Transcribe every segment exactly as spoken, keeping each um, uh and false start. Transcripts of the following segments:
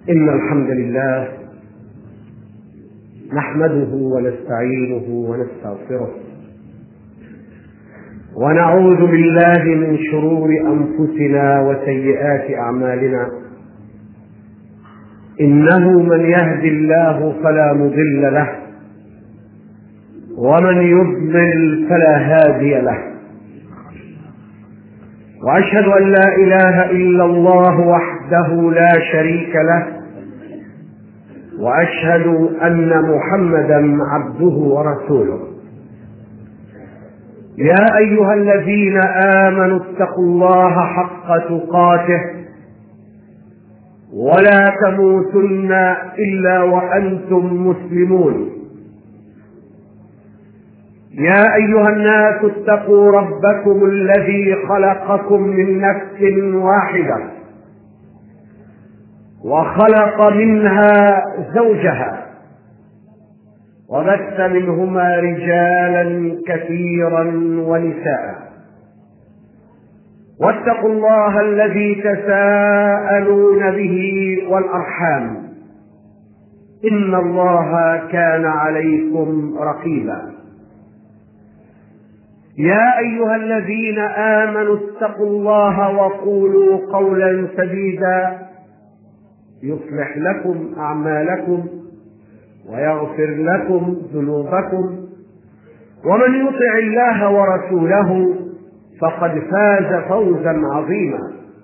إن الحمد لله نحمده ونستعينه ونستغفره ونعوذ بالله من شرور أنفسنا وسيئات أعمالنا. إنه من يهد الله فلا مضل له ومن يضلل فلا هادي له، وأشهد أن لا إله إلا الله وحده لا شريك له، وأشهد أن محمدا عبده ورسوله. يا أيها الذين آمنوا اتقوا الله حق تقاته ولا تموتن إلا وأنتم مسلمون. يا أيها الناس اتقوا ربكم الذي خلقكم من نفس واحدة وخلق منها زوجها وبث منهما رجالا كثيرا ونساء، واتقوا الله الذي تساءلون به والأرحام إن الله كان عليكم رقيبا. يا أيها الذين آمنوا اتقوا الله وقولوا قولا سديدا يصلح لكم أعمالكم ويغفر لكم ذنوبكم، ومن يطع الله ورسوله فقد فاز فوزا عظيما.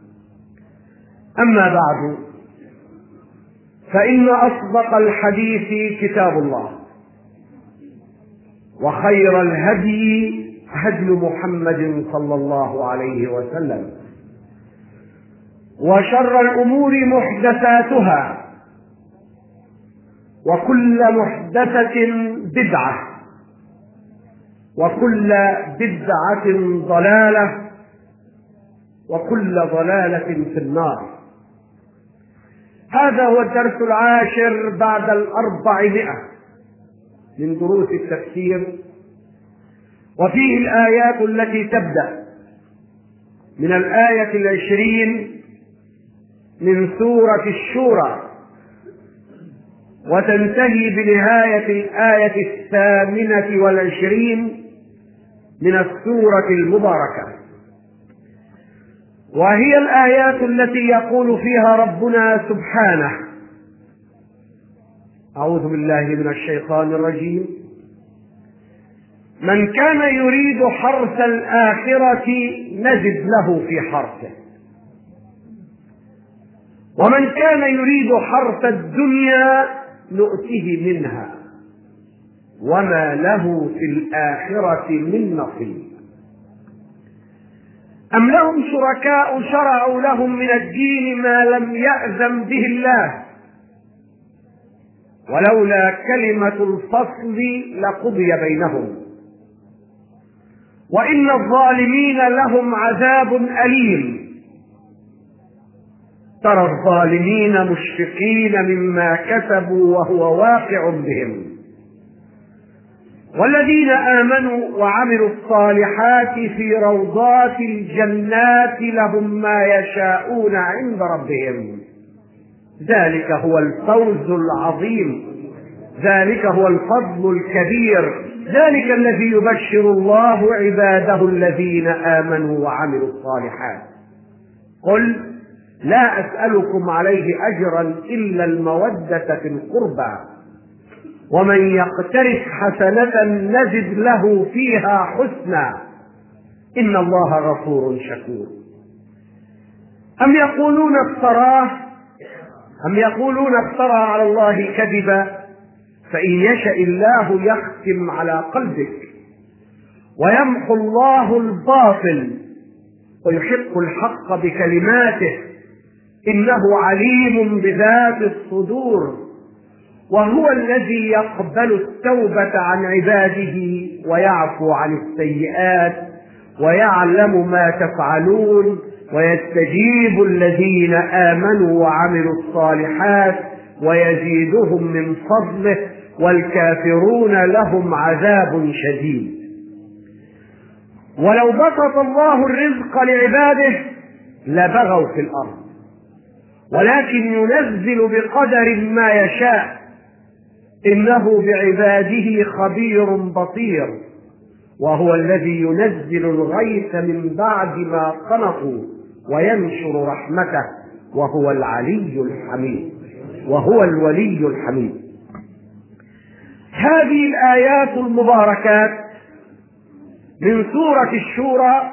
أما بعد، فإن أصدق الحديث كتاب الله، وخير الهدي هدي محمد صلى الله عليه وسلم، وشر الأمور محدثاتها، وكل محدثة بدعة، وكل بدعة ضلالة، وكل ضلالة في النار. هذا هو الدرس العاشر بعد الأربعمائة من دروس التفسير، وفيه الآيات التي تبدأ من الآية العشرين من سورة الشورى وتنتهي بنهاية الآية الثامنة والعشرين من السورة المباركة، وهي الآيات التي يقول فيها ربنا سبحانه: أعوذ بالله من الشيطان الرجيم: من كان يريد حرث الآخرة نزد له في حرثه، ومن كان يريد حرث الدنيا نؤته منها وما له في الآخرة من نصيب. أم لهم شركاء شرعوا لهم من الدين ما لم يأذن به الله، ولولا كلمة الفصل لقضي بينهم، وإن الظالمين لهم عذاب أليم. ترى الظالمين مشفقين مما كسبوا وهو واقع بهم، والذين آمنوا وعملوا الصالحات في روضات الجنات لهم ما يشاءون عند ربهم. ذلك هو الفوز العظيم، ذلك هو الفضل الكبير، ذلك الذي يبشر الله عباده الذين آمنوا وعملوا الصالحات. قل لا أسألكم عليه أجرا إلا المودة في القربى، ومن يقترف حسنة نزد له فيها حسنا إن الله غفور شكور. أم يقولون افتراه أم يقولون افترى على الله كذبا، فإن يشاء الله يختم على قلبك ويمحو الله الباطل ويحق الحق بكلماته إنه عليم بذات الصدور، وهو الذي يقبل التوبة عن عباده ويعفو عن السيئات ويعلم ما تفعلون ويستجيب الذين آمنوا وعملوا الصالحات ويزيدهم من فضله والكافرون لهم عذاب شديد. ولو بسط الله الرزق لعباده لبغوا في الأرض ولكن ينزل بقدر ما يشاء، إنه بعباده خبير بصير، وهو الذي ينزل الغيث من بعد ما قنطوا وينشر رحمته، وهو العلي الحميد، وهو الولي الحميد. هذه الآيات المباركات من سورة الشورى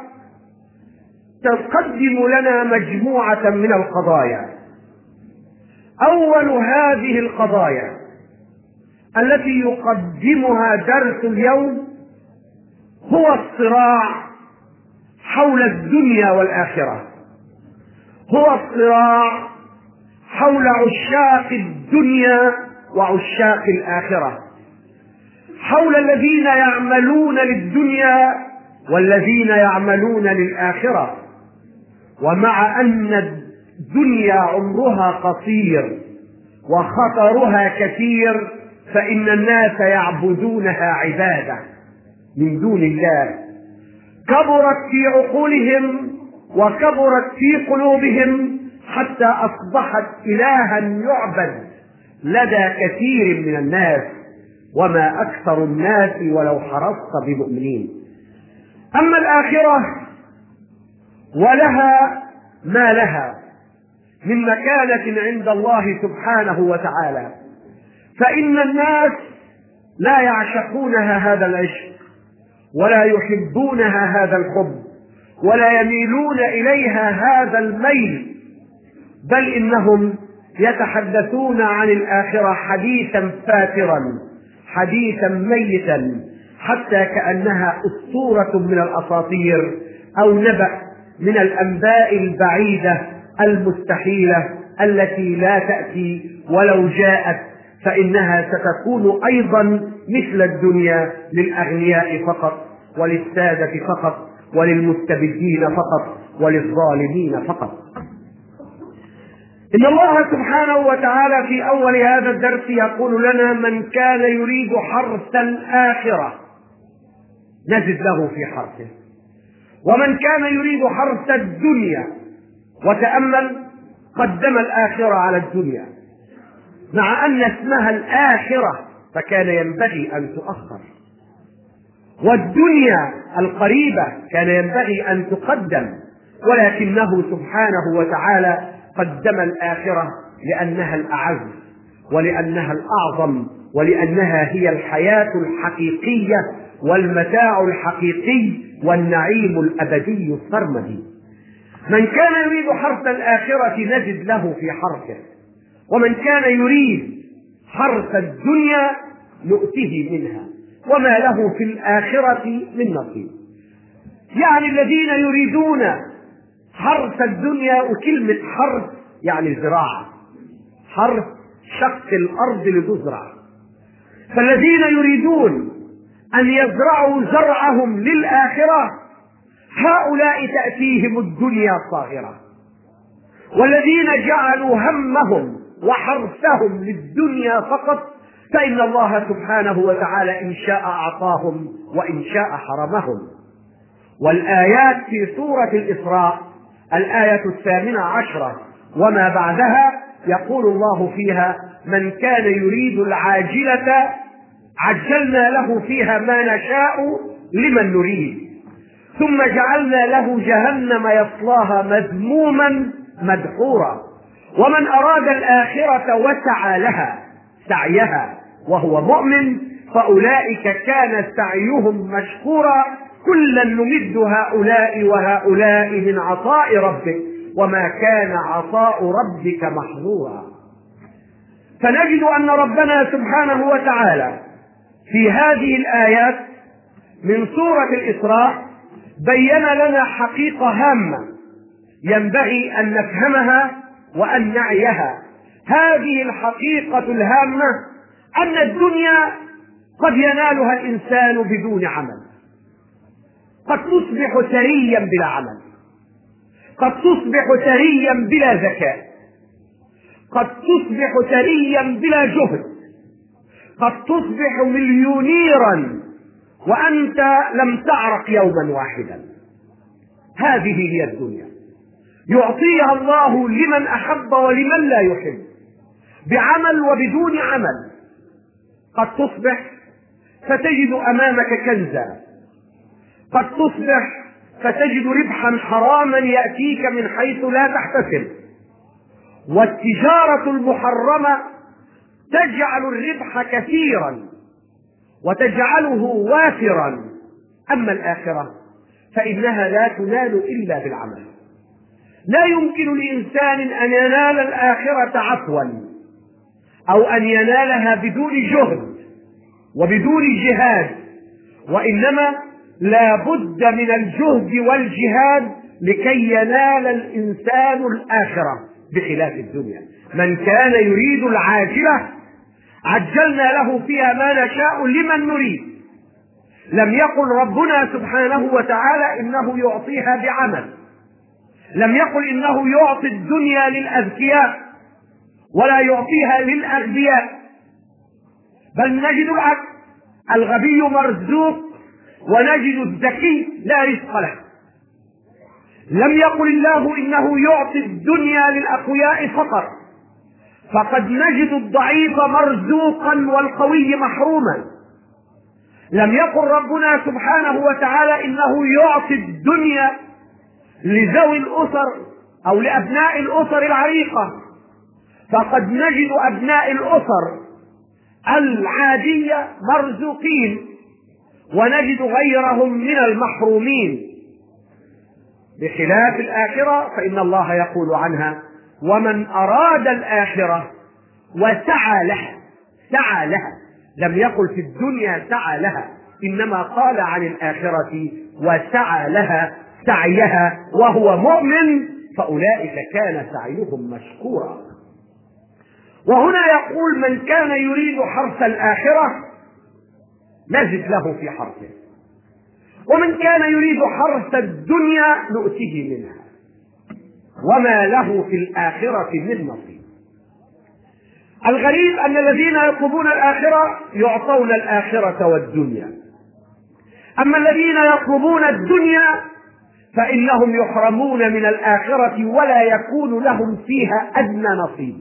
تقدم لنا مجموعة من القضايا. أول هذه القضايا التي يقدمها درس اليوم هو الصراع حول الدنيا والآخرة، هو الصراع حول عشاق الدنيا وعشاق الآخرة، حول الذين يعملون للدنيا والذين يعملون للآخرة. ومع أن الدنيا عمرها قصير وخطرها كثير، فإن الناس يعبدونها عبادة من دون الله، كبرت في عقولهم وكبرت في قلوبهم حتى أصبحت إلها يعبد لدى كثير من الناس، وما أكثر الناس ولو حرصت بمؤمنين. أما الآخرة ولها ما لها من مكانة عند الله سبحانه وتعالى، فإن الناس لا يعشقونها هذا العشق، ولا يحبونها هذا الحب، ولا يميلون إليها هذا الميل، بل إنهم يتحدثون عن الآخرة حديثا فاترا، حديثا ميتا، حتى كأنها أسطورة من الأساطير أو نبأ من الأنباء البعيدة المستحيلة التي لا تأتي، ولو جاءت فإنها ستكون أيضا مثل الدنيا للأغنياء فقط، وللسادة فقط، وللمستبدين فقط، وللظالمين فقط. إن الله سبحانه وتعالى في أول هذا الدرس يقول لنا: من كان يريد حرث الآخرة نزد له في حرثه، ومن كان يريد حرث الدنيا، وتأمل قدم الآخرة على الدنيا مع أن اسمها الآخرة، فكان ينبغي أن تؤخر، والدنيا القريبة كان ينبغي أن تقدم، ولكنه سبحانه وتعالى قدم الآخرة لأنها الأعز، ولأنها الأعظم، ولأنها هي الحياة الحقيقية والمتاع الحقيقي والنعيم الأبدي السرمدي. من كان يريد حرث الآخرة نجد له في حرثه، ومن كان يريد حرث الدنيا نؤته منها، وما له في الآخرة من نصيب. يعني الذين يريدون حرث الدنيا، وكلمة حرث يعني زراعة، حرث شق الأرض لتزرع، فالذين يريدون أن يزرعوا زرعهم للآخرة هؤلاء تأتيهم الدنيا صاغرة، والذين جعلوا همهم وحرثهم للدنيا فقط فإن الله سبحانه وتعالى إن شاء أعطاهم وإن شاء حرمهم. والآيات في سورة الإسراء الآية الثامنة عشرة وما بعدها يقول الله فيها: من كان يريد العاجلة عجلنا له فيها ما نشاء لمن نريد ثم جعلنا له جهنم يصلاها مذموما مدحورا، ومن أراد الآخرة وسعى لها سعيها وهو مؤمن فأولئك كان سعيهم مشكورا، كلا نمد هؤلاء وهؤلاء من عطاء ربك وما كان عطاء ربك محظورا. فنجد أن ربنا سبحانه وتعالى في هذه الآيات من سورة الإسراء بين لنا حقيقة هامة ينبغي أن نفهمها وأن نعيها. هذه الحقيقة الهامة أن الدنيا قد ينالها الإنسان بدون عمل، قد تصبح ثريا بلا عمل، قد تصبح ثريا بلا ذكاء، قد تصبح ثريا بلا جهد، قد تصبح مليونيرا وأنت لم تعرق يوما واحدا. هذه هي الدنيا. يعطيها الله لمن أحب ولمن لا يحب، بعمل وبدون عمل. قد تصبح فتجد أمامك كنزا، قد تصبح فتجد ربحا حراما يأتيك من حيث لا تحتسب، والتجارة المحرمة تجعل الربح كثيرا وتجعله وافرا. أما الآخرة فإنها لا تنال إلا بالعمل. لا يمكن لإنسان أن ينال الآخرة عفوا أو أن ينالها بدون جهد وبدون جهاد، وإنما لا بد من الجهد والجهاد لكي ينال الإنسان الآخرة، بخلاف الدنيا. من كان يريد العاجلة عجلنا له فيها ما نشاء لمن نريد. لم يقل ربنا سبحانه وتعالى إنه يعطيها بعمل، لم يقل إنه يعطي الدنيا للأذكياء ولا يعطيها للأغبياء، بل نجد العكس، الغبي مرزوق ونجد الذكي لا رزق له. لم يقل الله إنه يعطي الدنيا للأقوياء فقط، فقد نجد الضعيف مرزوقا والقوي محروما. لم يقل ربنا سبحانه وتعالى إنه يعطي الدنيا لذوي الأسر أو لأبناء الأسر العريقة، فقد نجد أبناء الأسر العادية مرزوقين ونجد غيرهم من المحرومين، بخلاف الآخرة فإن الله يقول عنها: ومن أراد الآخرة وسعى لها. سعى لها، لم يقل في الدنيا سعى لها، إنما قال عن الآخرة وسعى لها سعيها وهو مؤمن فأولئك كان سعيهم مشكورا. وهنا يقول: من كان يريد حرث الآخرة نزد له في حرثه، ومن كان يريد حرث الدنيا نؤته منها وما له في الآخرة من نصيب. الغريب أن الذين يطلبون الآخرة يعطون الآخرة والدنيا، أما الذين يطلبون الدنيا فإنهم يحرمون من الآخرة ولا يكون لهم فيها أدنى نصيب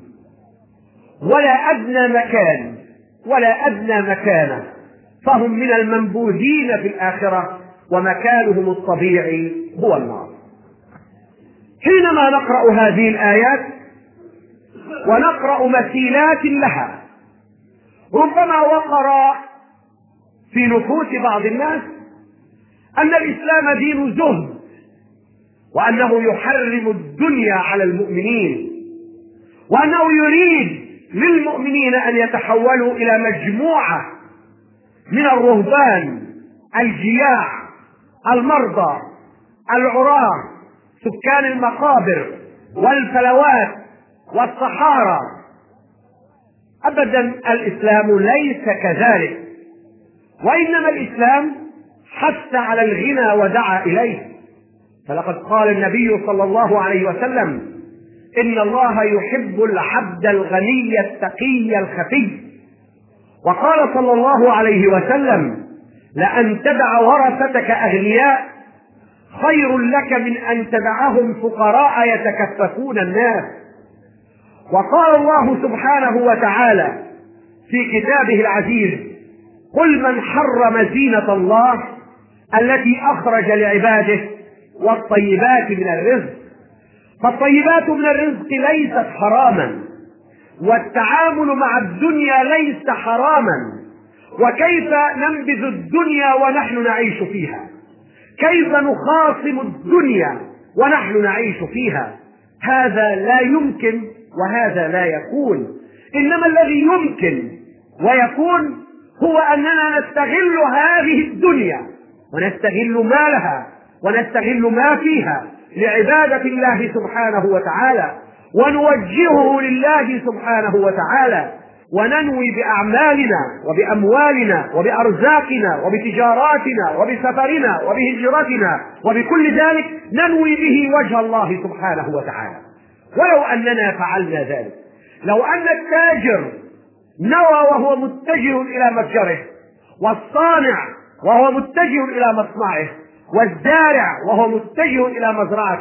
ولا أدنى مكان ولا أدنى مكانة، فهم من المنبوذين في الآخرة ومكانهم الطبيعي هو النار. حينما نقرأ هذه الآيات ونقرأ مثيلات لها ربما وقر في نفوس بعض الناس أن الإسلام دين زهد، وأنه يحرم الدنيا على المؤمنين، وأنه يريد للمؤمنين أن يتحولوا إلى مجموعة من الرهبان الجياع المرضى العراة سكان المقابر والفلوات والصحارى. أبدا، الإسلام ليس كذلك، وإنما الإسلام حث على الغنى ودعا إليه. فلقد قال النبي صلى الله عليه وسلم: إن الله يحب العبد الغني التقي الخفي. وقال صلى الله عليه وسلم: لأن تدع ورثتك أغنياء خير لك من أن تدعهم فقراء يتكففون الناس. وقال الله سبحانه وتعالى في كتابه العزيز: قل من حرم زينة الله التي أخرج لعباده والطيبات من الرزق. فالطيبات من الرزق ليست حراما، والتعامل مع الدنيا ليس حراما. وكيف ننبذ الدنيا ونحن نعيش فيها؟ كيف نخاصم الدنيا ونحن نعيش فيها؟ هذا لا يمكن وهذا لا يكون. إنما الذي يمكن ويكون هو أننا نستغل هذه الدنيا ونستغل مالها ونستغل ما فيها لعبادة الله سبحانه وتعالى، ونوجهه لله سبحانه وتعالى، وننوي بأعمالنا وبأموالنا وبأرزاقنا وبتجاراتنا وبسفرنا وبهجرتنا وبكل ذلك ننوي به وجه الله سبحانه وتعالى. ولو أننا فعلنا ذلك، لو أن التاجر نوى وهو متجه إلى متجره، والصانع وهو متجه إلى مصنعه، والزارع وهو متجه إلى مزرعته،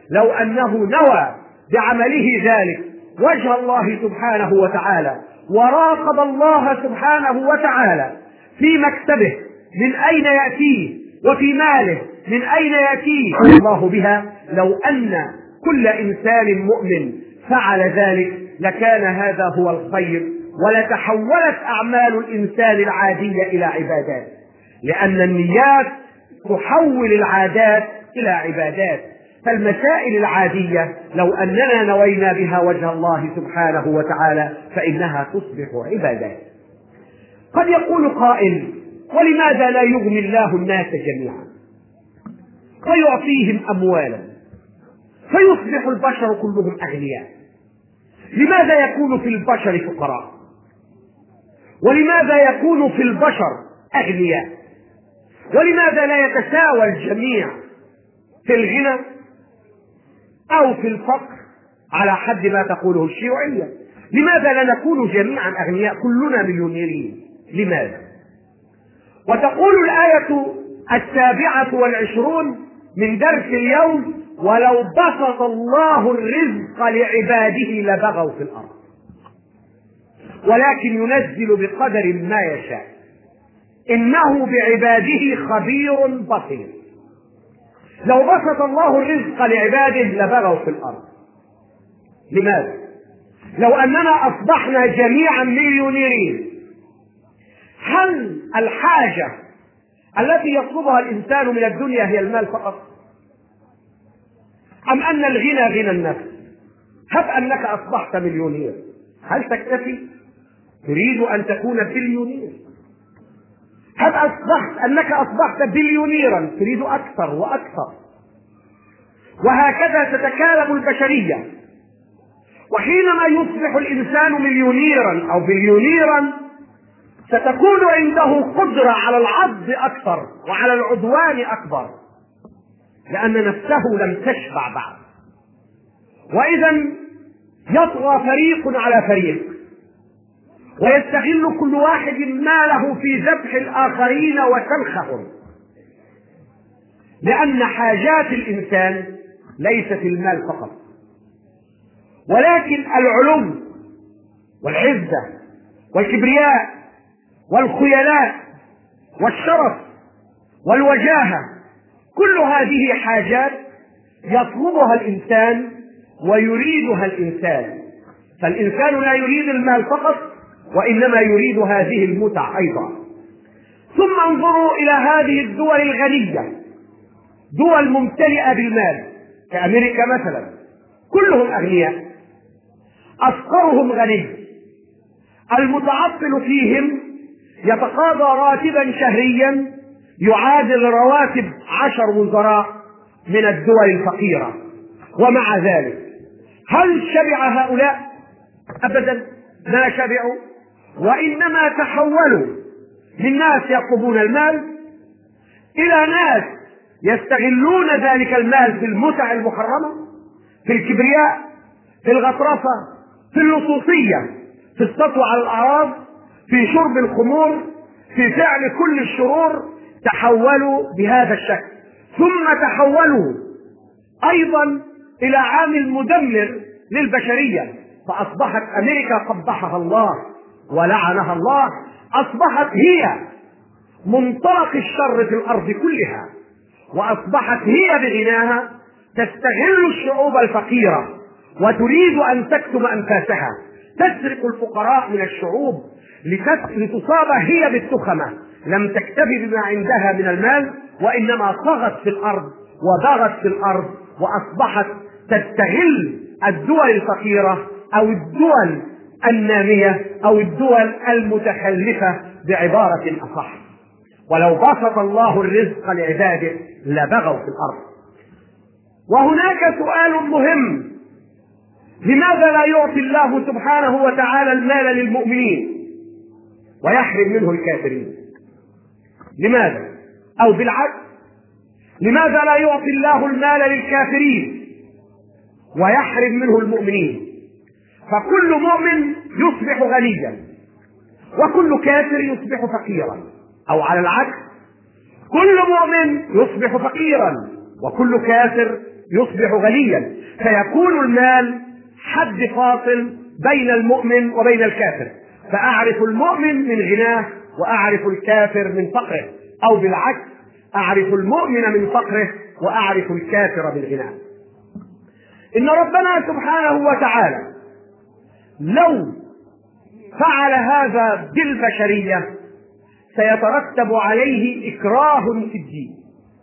لو أنه نوى بعمله ذلك وجه الله سبحانه وتعالى، وراقب الله سبحانه وتعالى في مكتبه من أين يأتيه وفي ماله من أين يأتيه الله بها، لو أن كل إنسان مؤمن فعل ذلك لكان هذا هو الخير، ولتحولت أعمال الإنسان العادية إلى عبادات، لأن النيات تحول العادات إلى عبادات. فالمسائل العادية لو أننا نوينا بها وجه الله سبحانه وتعالى فإنها تصبح عبادات. قد يقول قائل: ولماذا لا يغني الله الناس جميعا ويعطيهم أموالا فيصبح البشر كلهم أغنياء؟ لماذا يكون في البشر فقراء؟ ولماذا يكون في البشر أغنياء؟ ولماذا لا يتساوى الجميع في الغنى أو في الفقر على حد ما تقوله الشيوعية؟ لماذا لا نكون جميعا أغنياء كلنا مليونيرين؟ لماذا؟ وتقول الآية السابعة والعشرون من درس اليوم: ولو بسط الله الرزق لعباده لبغوا في الأرض ولكن ينزل بقدر ما يشاء إنه بعباده خبير بصير. لو بسط الله الرزق لعباده لبغوا في الأرض. لماذا؟ لو أننا أصبحنا جميعا مليونيرين، هل الحاجة التي يطلبها الإنسان من الدنيا هي المال فقط؟ أم أن الغنى غنى النفس؟ هب أنك أصبحت مليونير، هل تكتفي؟ تريد أن تكون بليونير. هب أصبحت أنك أصبحت بليونيرا، تريد أكثر وأكثر، وهكذا تتكالب البشرية. وحينما يصبح الإنسان مليونيرا أو بليونيرا ستكون عنده قدرة على العض أكثر وعلى العدوان أكبر، لأن نفسه لم تشبع بعد. وإذا يطغى فريق على فريق، ويستغل كل واحد ماله في ذبح الآخرين وسلخهم، لأن حاجات الإنسان ليست المال فقط، ولكن العلو والعزة والكبرياء والخيلاء والشرف والوجاهة، كل هذه حاجات يطلبها الإنسان ويريدها الإنسان. فالإنسان لا يريد المال فقط، وإنما يريد هذه المتع أيضا. ثم انظروا إلى هذه الدول الغنية، دول ممتلئة بالمال كأمريكا مثلا، كلهم أغنياء، أفقرهم غني، المتعطل فيهم يتقاضى راتبا شهريا يعادل رواتب عشر وزراء من الدول الفقيرة. ومع ذلك هل شبع هؤلاء؟ أبدا ما شبعوا، وإنما تحولوا من ناس يطلبون المال إلى ناس يستغلون ذلك المال في المتع المحرمة، في الكبرياء، في الغطرسة، في اللصوصية، في السطو على الأعراض، في شرب الخمور، في فعل كل الشرور. تحولوا بهذا الشكل. ثم تحولوا أيضا إلى عامل مدمر للبشرية، فأصبحت أمريكا قبحها الله ولعنها الله، أصبحت هي منطلق الشر في الأرض كلها، وأصبحت هي بغناها تستغل الشعوب الفقيرة وتريد أن تكتم أنفاسها، تسرق الفقراء من الشعوب لتصاب هي بالتخمة، لم تكتفي بما عندها من المال، وإنما طغت في الأرض وبغت في الأرض، وأصبحت تستغل الدول الفقيرة أو الدول النامية أو الدول المتخلفة بعبارة أصح. ولو بسط الله الرزق لعباده لبغوا في الأرض. وهناك سؤال مهم: لماذا لا يعطي الله سبحانه وتعالى المال للمؤمنين ويحرم منه الكافرين؟ لماذا؟ أو بالعكس، لماذا لا يعطي الله المال للكافرين ويحرم منه المؤمنين؟ فكل مؤمن يصبح غنيا وكل كافر يصبح فقيرا، أو على العكس، كل مؤمن يصبح فقيرا وكل كافر يصبح غنيا، فيكون المال حد فاصل بين المؤمن وبين الكافر، فأعرف المؤمن من غناه وأعرف الكافر من فقره، أو بالعكس أعرف المؤمن من فقره وأعرف الكافر من غناه. إن ربنا سبحانه وتعالى لو فعل هذا بالبشرية سيترتب عليه إكراه في الدين،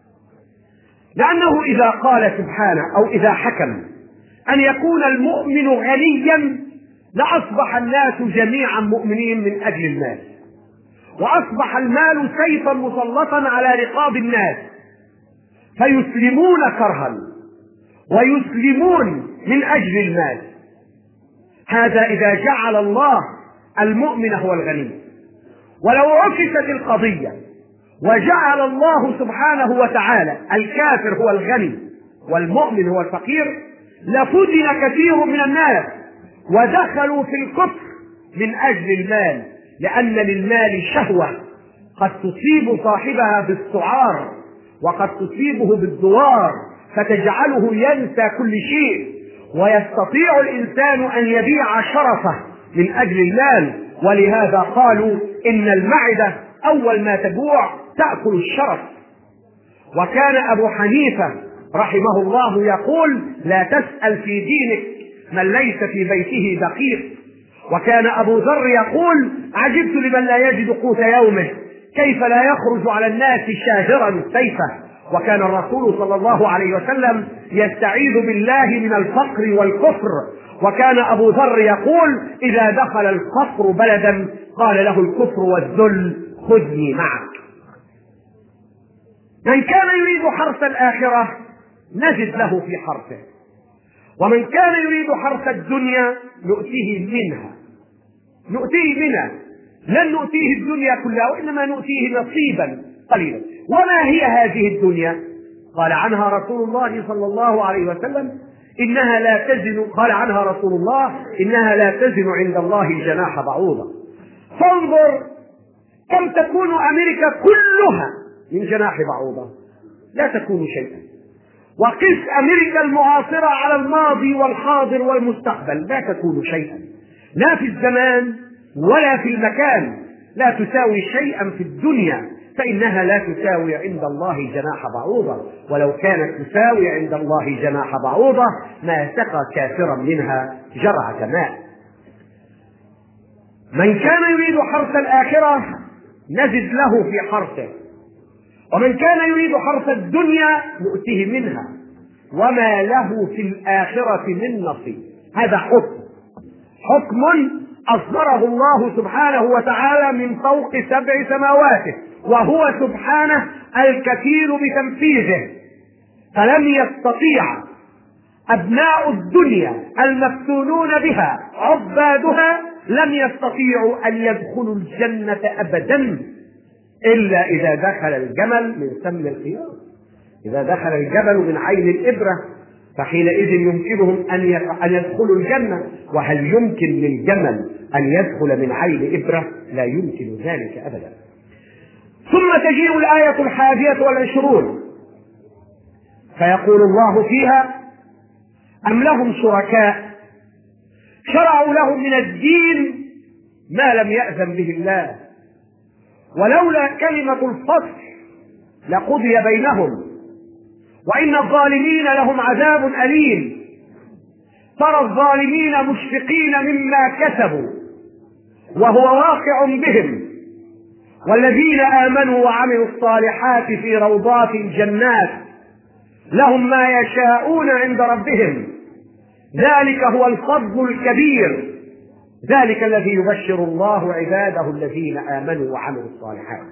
لأنه إذا قال سبحانه أو إذا حكم أن يكون المؤمن غنيا لأصبح الناس جميعا مؤمنين من أجل المال، وأصبح المال سيفا مسلطا على رقاب الناس، فيسلمون كرها ويسلمون من أجل المال. هذا إذا جعل الله المؤمن هو الغني. ولو عكست القضية وجعل الله سبحانه وتعالى الكافر هو الغني والمؤمن هو الفقير لفتن كثير من الناس ودخلوا في الكفر من أجل المال، لأن للمال شهوة قد تصيب صاحبها بالسعار وقد تصيبه بالدوار فتجعله ينسى كل شيء، ويستطيع الإنسان أن يبيع شرفه من أجل المال. ولهذا قالوا إن المعدة أول ما تجوع تأكل الشرف. وكان أبو حنيفة رحمه الله يقول: لا تسأل في دينك من ليس في بيته دقيق. وكان أبو ذر يقول: عجبت لمن لا يجد قوت يومه، كيف لا يخرج على الناس شاهرا سيفه. وكان الرسول صلى الله عليه وسلم يستعيذ بالله من الفقر والكفر. وكان أبو ذر يقول: إذا دخل الفقر بلدا قال له الكفر والذل خذني معك. من كان يريد حرث الآخرة نجد له في حرثه، ومن كان يريد حرث الدنيا نؤتيه منها نؤتيه منها لن نؤتيه الدنيا كلها، وإنما نؤتيه نصيبا قليلا. وما هي هذه الدنيا؟ قال عنها رسول الله صلى الله عليه وسلم: إنها لا تزن قال عنها رسول الله إنها لا تزن عند الله جناح بعوضة. فانظر كم تكون أمريكا كلها من جناح بعوضة، لا تكون شيئا. وقس أمريكا المعاصرة على الماضي والحاضر والمستقبل، لا تكون شيئا، لا في الزمان ولا في المكان، لا تساوي شيئا في الدنيا، فإنها لا تساوي عند الله جناح بعوضة. ولو كانت تساوي عند الله جناح بعوضة ما سقى كافرا منها جرعة ماء. من كان يريد حرث الآخرة نجد له في حرثه، ومن كان يريد حرث الدنيا نؤتيه منها وما له في الآخرة من نصيب. هذا حكم حكم أصدره الله سبحانه وتعالى من فوق سبع سماواته، وهو سبحانه الكثير بتنفيذه. فلم يستطيع أبناء الدنيا المفتونون بها عبادها لم يستطيعوا أن يدخلوا الجنة أبدا إلا إذا دخل الجمل من سم الخياط. إذا دخل الجبل من عين الإبرة فحينئذ يمكنهم أن يدخلوا الجنة. وهل يمكن للجمل أن يدخل من عين إبرة؟ لا يمكن ذلك أبدا. ثم تجيء الآية الحادية والعشرون فيقول الله فيها: أم لهم شركاء شرعوا لهم من الدين ما لم يأذن به الله، ولولا كلمة الفصل لقضي بينهم، وإن الظالمين لهم عذاب أليم. ترى الظالمين مشفقين مما كسبوا وهو واقع بهم، والذين آمنوا وعملوا الصالحات في روضات الجنات لهم ما يشاءون عند ربهم، ذلك هو الفضل الكبير، ذلك الذي يبشر الله عباده الذين آمنوا وعملوا الصالحات.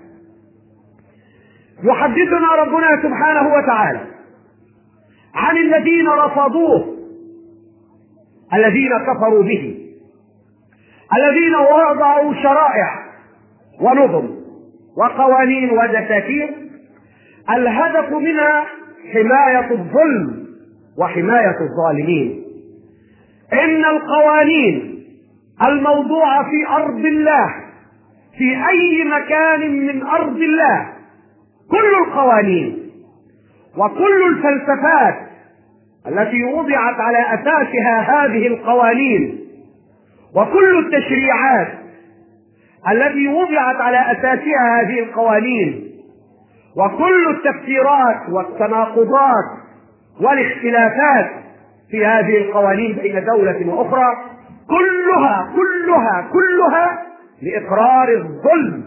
يحدثنا ربنا سبحانه وتعالى عن الذين رفضوه، الذين كفروا به، الذين وضعوا شرائع ونظم وقوانين ودساتير الهدف منها حماية الظلم وحماية الظالمين. إن القوانين الموضوعة في أرض الله في أي مكان من أرض الله، كل القوانين وكل الفلسفات التي وضعت على أساسها هذه القوانين وكل التشريعات التي وضعت على أساسها هذه القوانين وكل التفسيرات والتناقضات والاختلافات في هذه القوانين بين دولة وأخرى كلها كلها كلها لإقرار الظلم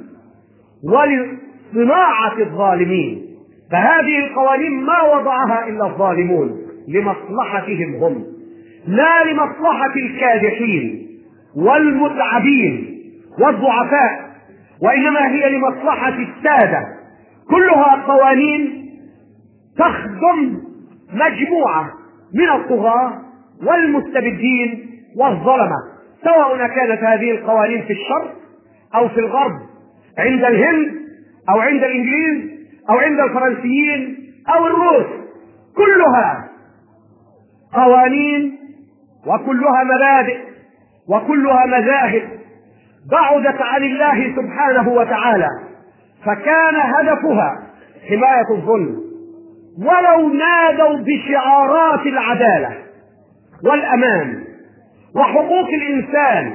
ولصناعة الظالمين. فهذه القوانين ما وضعها إلا الظالمون لمصلحتهم هم، لا لمصلحة الكادحين والمتعبين والضعفاء، وإنما هي لمصلحة السادة. كلها قوانين تخدم مجموعة من الطغاة والمستبدين والظلمة، سواء كانت هذه القوانين في الشرق أو في الغرب، عند الهند أو عند الإنجليز أو عند الفرنسيين أو الروس. كلها قوانين وكلها مبادئ وكلها مذاهب بعدت عن الله سبحانه وتعالى، فكان هدفها حماية الظلم. ولو نادوا بشعارات العدالة والأمان وحقوق الإنسان،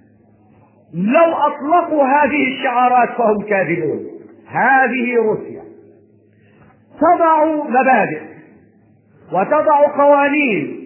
لو أطلقوا هذه الشعارات فهم كاذبون. هذه روسيا تضع مبادئ وتضع قوانين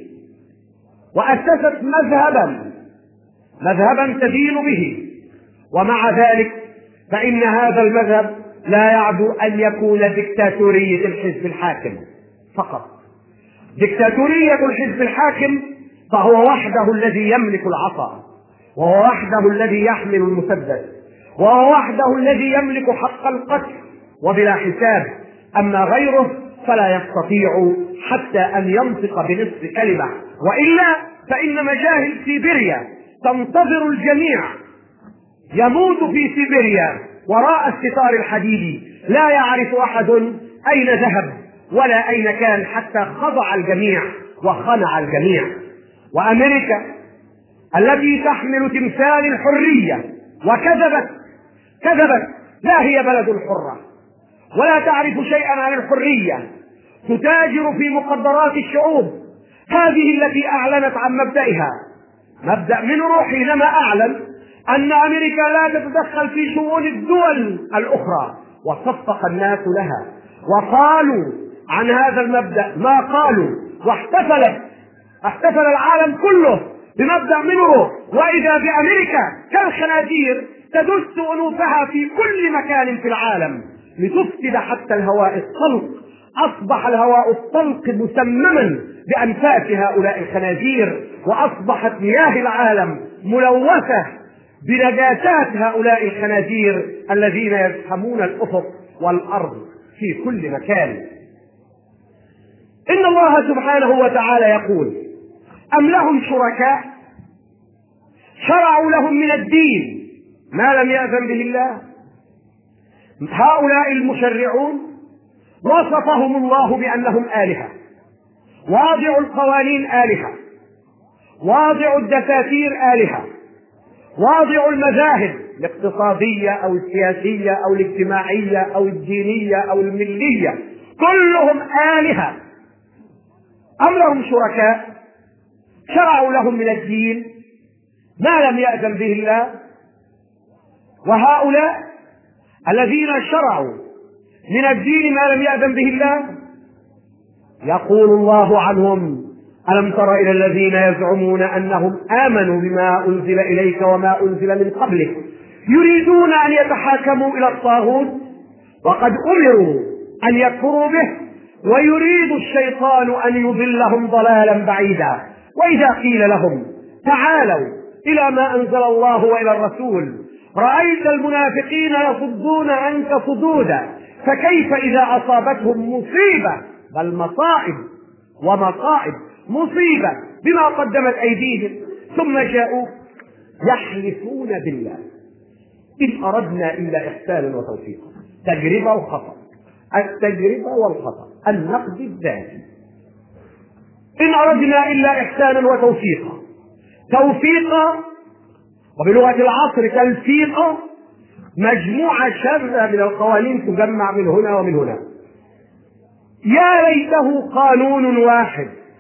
وأسست مذهبا مذهبا تدين به، ومع ذلك فإن هذا المذهب لا يعدو أن يكون ديكتاتورية الحزب الحاكم فقط. ديكتاتورية الحزب الحاكم فهو وحده الذي يملك العصا، وهو وحده الذي يحمل المسدس، وهو وحده الذي يملك حق القتل وبلا حساب. أما غيره فلا يستطيع حتى أن ينطق بنصف كلمة، وإلا فإن مجاهل سيبيريا تنتظر الجميع، يموت في سيبيريا وراء الستار الحديدي، لا يعرف أحد أين ذهب ولا أين كان، حتى خضع الجميع وخنع الجميع. وأمريكا التي تحمل تمثال الحرية وكذبت كذبت لا هي بلد حرة ولا تعرف شيئا عن الحرية، تتاجر في مقدرات الشعوب. هذه التي أعلنت عن مبدئها، مبدأ منه حينما أعلن أن أمريكا لا تتدخل في شؤون الدول الأخرى، وصفق الناس لها وقالوا عن هذا المبدأ ما قالوا، واحتفلت احتفل العالم كله بمبدأ منه. وإذا بأمريكا كالخنازير تدس أنوفها في كل مكان في العالم لتفسد حتى الهواء الطلق. أصبح الهواء الطلق مسمما بأنفاس هؤلاء الخنازير، وأصبحت مياه العالم ملوثة بنجاسات هؤلاء الخنازير الذين يزحمون الأفق والأرض في كل مكان. إن الله سبحانه وتعالى يقول: أم لهم شركاء شرعوا لهم من الدين ما لم يأذن به الله. هؤلاء المشرعون وصفهم الله بأنهم آلهة، واضع القوانين آلهة، واضع الدساتير آلهة، واضع المذاهب الاقتصادية أو السياسية أو الاجتماعية أو الدينية أو الملية، كلهم آلهة. أم لهم شركاء شرعوا لهم من الدين ما لم يأذن به الله. وهؤلاء الذين شرعوا من الدين ما لم يأذن به الله يقول الله عنهم: ألم تر إلى الذين يزعمون أنهم آمنوا بما أنزل إليك وما أنزل من قبلك يريدون أن يتحاكموا إلى الطاغوت وقد أمروا أن يكفروا به ويريد الشيطان أن يضلهم ضلالا بعيدا. وإذا قيل لهم تعالوا إلى ما أنزل الله وإلى الرسول رأيت المنافقين يصدون عنك صدودا فكيف إذا أصابتهم مصيبة، بل مصائب ومصائب، مصيبة بما قدمت أيديهم ثم جاءوا يحلفون بالله إن أردنا إلا إحسانا وتوفيقا. تجربة وخطأ، التجربة والخطأ، النقد الذاتي. إن أردنا إلا إحسانا وتوفيقا، توفيقا وبلغة العصر تلفيقا، مجموعة شاذة من القوانين تجمع من هنا ومن هنا. يا ليته قانون واحد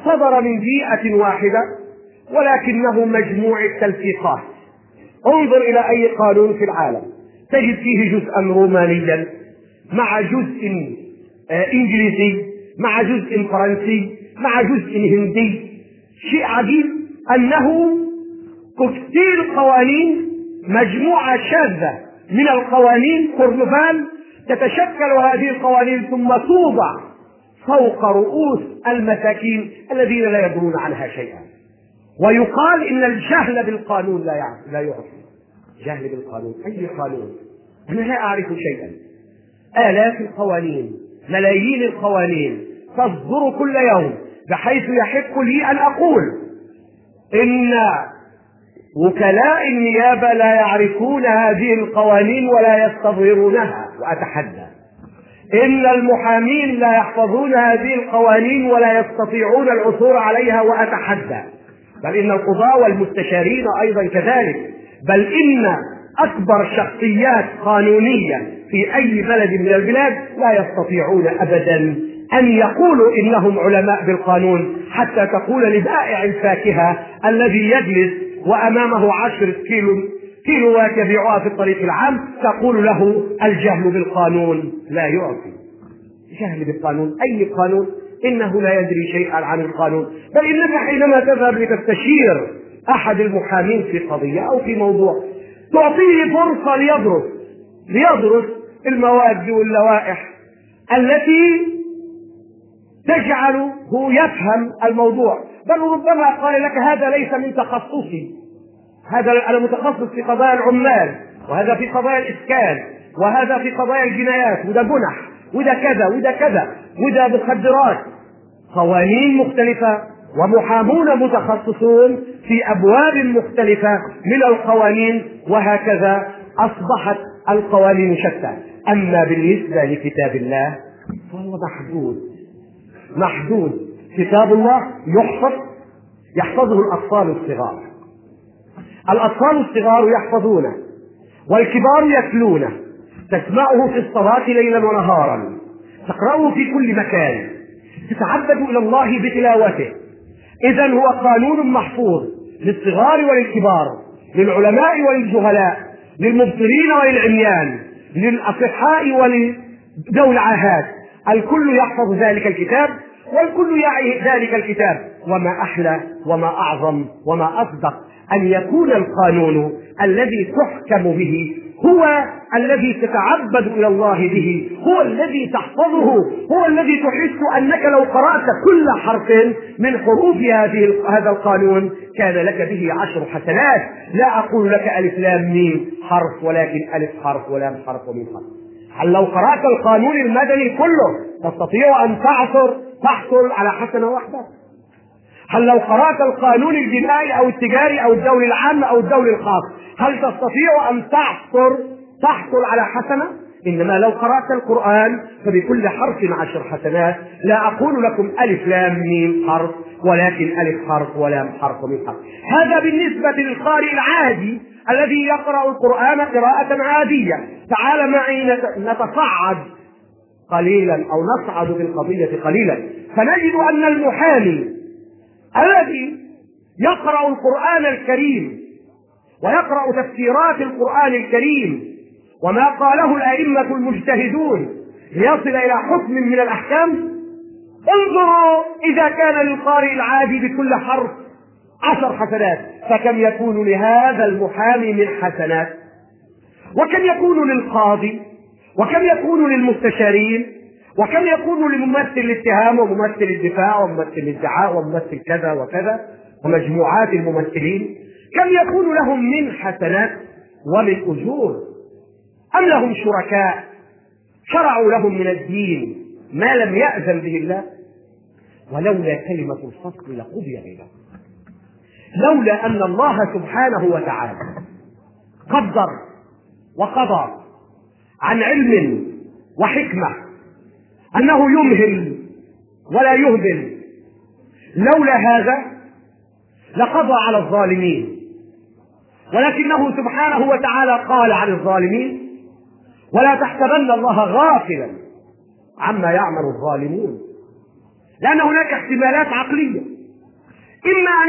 صدر من بيئة واحدة ولكنه مجموع التلفيقات. انظر إلى أي قانون في العالم تجد فيه جزءا رومانيا مع جزء إنجليزي مع جزء فرنسي مع جزء هندي. شيء عجيب أنه كوكتيل قوانين، مجموعة شاذة من القوانين كرنفال، تتشكل هذه القوانين ثم توضع فوق رؤوس المساكين الذين لا يدرون عنها شيئا. ويقال إن الجهل بالقانون لا لا يعطي. جهل بالقانون، أي قانون؟ أنا لا أعرف شيئا. آلاف القوانين، ملايين القوانين تصدر كل يوم، بحيث يحق لي أن أقول إن وكلاء النيابة لا يعرفون هذه القوانين ولا يستظهرونها، وأتحدى إن المحامين لا يحفظون هذه القوانين ولا يستطيعون العثور عليها، وأتحدى بل إن القضاة والمستشارين أيضا كذلك، بل إن أكبر شخصيات قانونية في أي بلد من البلاد لا يستطيعون أبدا أن يقولوا إنهم علماء بالقانون، حتى تقول لبائع الفاكهة الذي يجلس وأمامه عشرة كيلو كيلوات يبيعها في الطريق العام تقول له الجهل بالقانون لا يعطي. جهل بالقانون، أي قانون؟ إنه لا يدري شيئا عن القانون. بل إنك حينما تذهب لتستشير أحد المحامين في قضية أو في موضوع تعطيه فرصة ليدرس ليدرس المواد واللوائح التي تجعله يفهم الموضوع، بل ربما قال لك هذا ليس من تخصصي، هذا أنا متخصص في قضايا العمال، وهذا في قضايا الإسكان، وهذا في قضايا الجنايات، وده جنح، وده كذا وده كذا، وده مخدرات. قوانين مختلفة ومحامون متخصصون في أبواب مختلفة من القوانين، وهكذا أصبحت القوانين شتى. أما بالنسبة لكتاب الله فهو محدود محدود. كتاب الله يحفظ يحفظه الأطفال الصغار، الأطفال الصغار يحفظونه والكبار يتلونه، تسمعه في الصلاة ليلا ونهارا، تقرأه في كل مكان، تتعبد إلى الله بتلاوته. إذا هو قانون محفوظ للصغار وللكبار، للعلماء وللجهلاء، للمبصرين وللعميان، للأصحاء ولذوي العاهات. الكل يحفظ ذلك الكتاب والكل يعي ذلك الكتاب. وما أحلى وما أعظم وما أصدق أن يكون القانون الذي تحكم به هو الذي تتعبد إلى الله به، هو الذي تحفظه، هو الذي تحس أنك لو قرأت كل حرف من حروف هذه هذا القانون كان لك به عشر حسنات. لا أقول لك ألف لام ميم حرف، ولكن ألف حرف ولام حرف وميم حرف. هل لو قرأت القانون المدني كله تستطيع أن تعثر تحصل على حسنة واحدة؟ هل لو قرأت القانون الجنائي أو التجاري أو الدولي العام أو الدولي الخاص هل تستطيع أن تعثر تحصل على حسنة؟ إنما لو قرأت القرآن فبكل حرف عشر حسنات. لا أقول لكم ألف لام ميم حرف، ولكن ألف حرف ولام حرف وميم حرف. هذا بالنسبة للقارئ العادي الذي يقرأ القرآن قراءة عادية. تعال معي نتصعد قليلا أو نصعد بالقضية قليلا، فنجد أن المحامي الذي يقرأ القرآن الكريم ويقرأ تفسيرات القرآن الكريم وما قاله الأئمة المجتهدون ليصل إلى حكم من الأحكام، انظروا إذا كان للقارئ العادي بكل حرف عشر حسنات فكم يكون لهذا المحامي من حسنات، وكم يكون للقاضي، وكم يكون للمستشارين، وكم يكون لممثل الاتهام وممثل الدفاع وممثل الادعاء وممثل كذا وكذا ومجموعات الممثلين، كم يكون لهم من حسنات ومن أجور؟ أم لهم شركاء شرعوا لهم من الدين ما لم يأذن به الله؟ ولولا كلمة الفصل لقضي بينهم. لولا أن الله سبحانه وتعالى قدر وقضى عن علم وحكمة أنه يمهل ولا يهبل، لولا هذا لقضى على الظالمين. ولكنه سبحانه وتعالى قال عن الظالمين: ولا تحسبن الله غافلا عما يعمل الظالمون، لأن هناك احتمالات عقلية.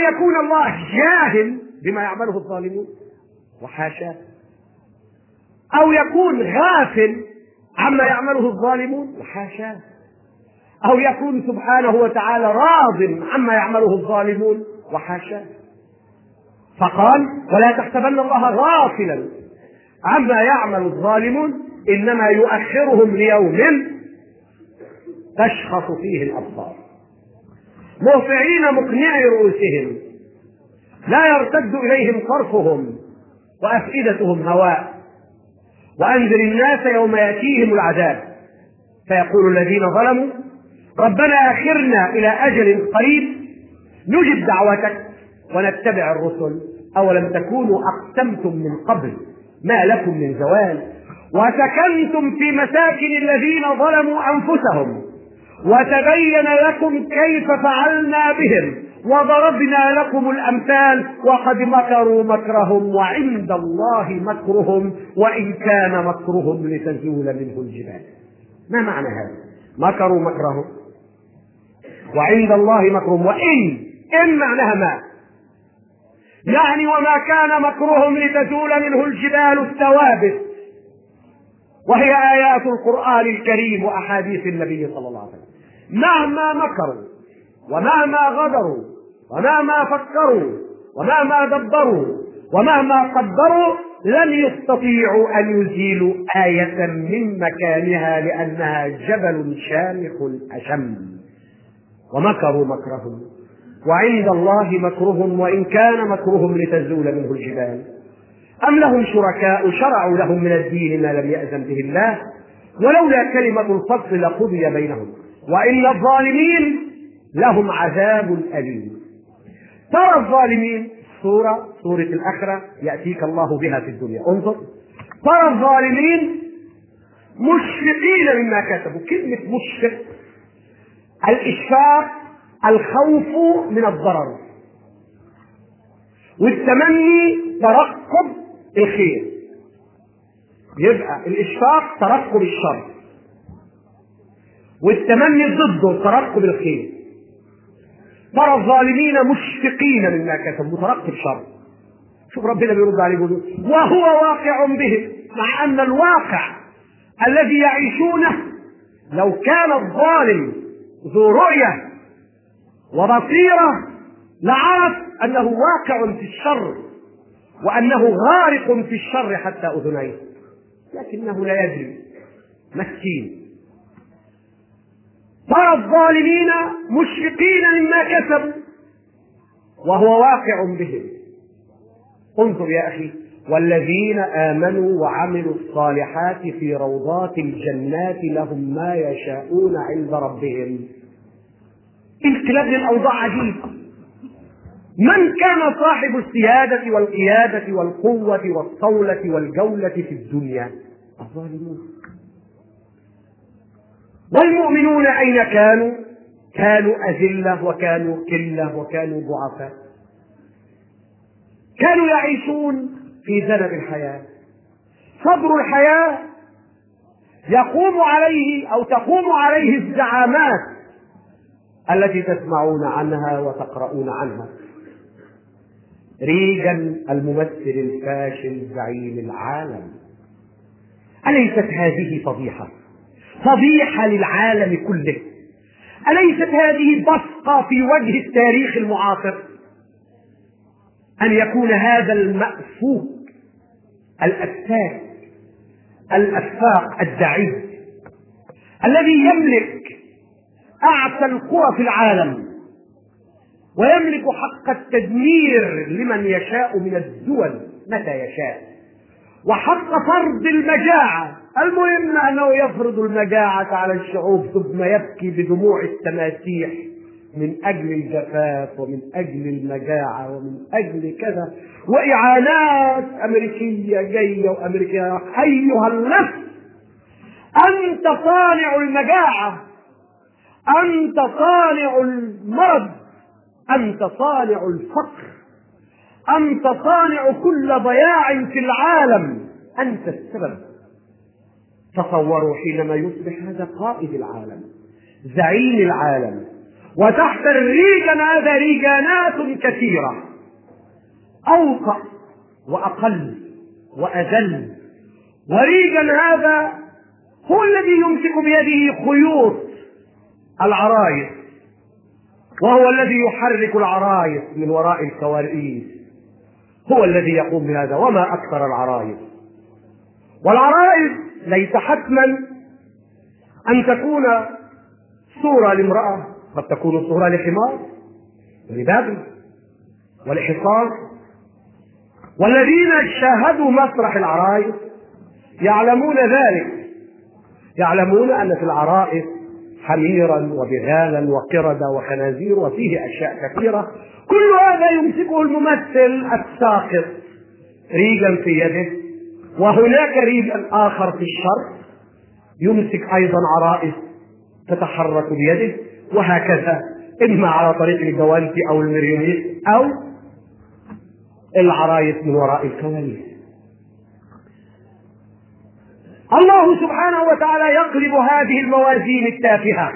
يكون الله جاهل بما يعمله الظالمون، وحاشاه، أو يكون غافل عما يعمله الظالمون، وحاشاه، أو يكون سبحانه وتعالى راض عما يعمله الظالمون، وحاشاه. فقال: ولا تحسبن الله غافلا عما يعمل الظالمون إنما يؤخرهم ليوم تشخص فيه الأبصار مهطعين مقنعي رؤوسهم لا يرتد إليهم طرفهم وأفئدتهم هواء. وأنذر الناس يوم يأتيهم العذاب فيقول الذين ظلموا ربنا أخرنا إلى أجل قريب نجب دعوتك ونتبع الرسل أولم تكونوا أقسمتم من قبل ما لكم من زوال وسكنتم في مساكن الذين ظلموا أنفسهم وتبين لكم كيف فعلنا بهم وضربنا لكم الأمثال وقد مكروا مكرهم وعند الله مكرهم وإن كان مكرهم لتزول منه الجبال. ما معنى هذا؟ مكروا مكرهم وعند الله مكرهم، وإن إن معناها ما، يعني وما كان مكرهم لتزول منه الجبال الثوابت، وهي آيات القرآن الكريم وأحاديث النبي صلى الله عليه وسلم. مهما مكروا ومهما غدروا ومهما فكروا ومهما دبروا ومهما قدروا لن يستطيعوا أن يزيلوا آية من مكانها لأنها جبل شامخ أشم. ومكروا مكرهم وعند الله مكرهم وإن كان مكرهم لتزول منه الجبال. أم لهم شركاء شرعوا لهم من الدين ما لم يأذن به الله ولولا كلمة الفصل لقضي بينهم وإن الظالمين لهم عذاب أليم. ترى الظالمين، سورة سورة الآخرة يأتيك الله بها في الدنيا. انظر، ترى الظالمين مشفقين مما كسبوا. كلمة مشفق الإشفاق، الخوف من الضرر، والتمني ترقب الخير. يبقى الإشفاق ترقب الشر، والتمني ضده ترقب الخير. ترى الظالمين مشفقين مما كسبوا، مترقب شر. شوف ربنا بيرد عليه بيقول وهو واقع بهم، مع أن الواقع الذي يعيشونه لو كان الظالم ذو رؤية وبصيرة لعرف أنه واقع في الشر وأنه غارق في الشر حتى أذنيه، لكنه لا يدري، مسكين. ترى الظالمين مشفقين مما كسبوا وهو واقع بهم. انظر يا أخي، والذين آمنوا وعملوا الصالحات في روضات الجنات لهم ما يشاءون عند ربهم. انقلاب للأوضاع عجيب. من كان صاحب السيادة والقيادة والقوة والطولة والجولة في الدنيا؟ الظالمون. والمؤمنون أين كانوا؟ كانوا أذلة وكانوا قلة وكانوا ضعفاء، كانوا يعيشون في ذنب الحياة. صبر الحياة يقوم عليه أو تقوم عليه الزعامات التي تسمعون عنها وتقرؤون عنها. ريغان الممثل الفاشل زعيم العالم، أليست هذه فضيحة؟ فضيحة للعالم كله. أليست هذه بصقة في وجه التاريخ المعاصر أن يكون هذا المأفوك الأفاك الأفاق الدعيم الذي يملك أعتى القوى في العالم ويملك حق التدمير لمن يشاء من الدول متى يشاء، وحق فرض المجاعة، المهم أنه يفرض المجاعة على الشعوب ثم يبكي بدموع التماسيح من أجل الجفاف ومن أجل المجاعة ومن أجل كذا، وإعانات أمريكية جاية وأمريكية. أيها النفس، أنت صانع المجاعة، أنت صانع المرض، أنت صانع الفقر، أنت صانع كل ضياع في العالم، أنت السبب. تصوروا حينما يصبح هذا قائد العالم، زعيم العالم، وتحت الريجان هذا ريجانات كثيرة، أوقع وأقل وأذل. وريجان هذا هو الذي يمسك بيده خيوط العرايس، وهو الذي يحرك العرايس من وراء الكواليس، هو الذي يقوم بهذا. وما أكثر العرايس. والعرايس ليس حتما أن تكون صورة لامرأة، قد تكون صورة لحمار ولباب ولحصان. والذين شاهدوا مسرح العرايس يعلمون ذلك، يعلمون أن في العرائس حميرا وبغالا وقردة وخنازير وفيه أشياء كثيرة. كل هذا يمسكه الممثل الساقط ريجا في يده، وهناك ريجا آخر في الشرق يمسك أيضا عرائس تتحرك بيده، وهكذا إما على طريق الجوانتي أو المريونيت أو العرايس من وراء الكواليس. الله سبحانه وتعالى يقلب هذه الموازين التافهة.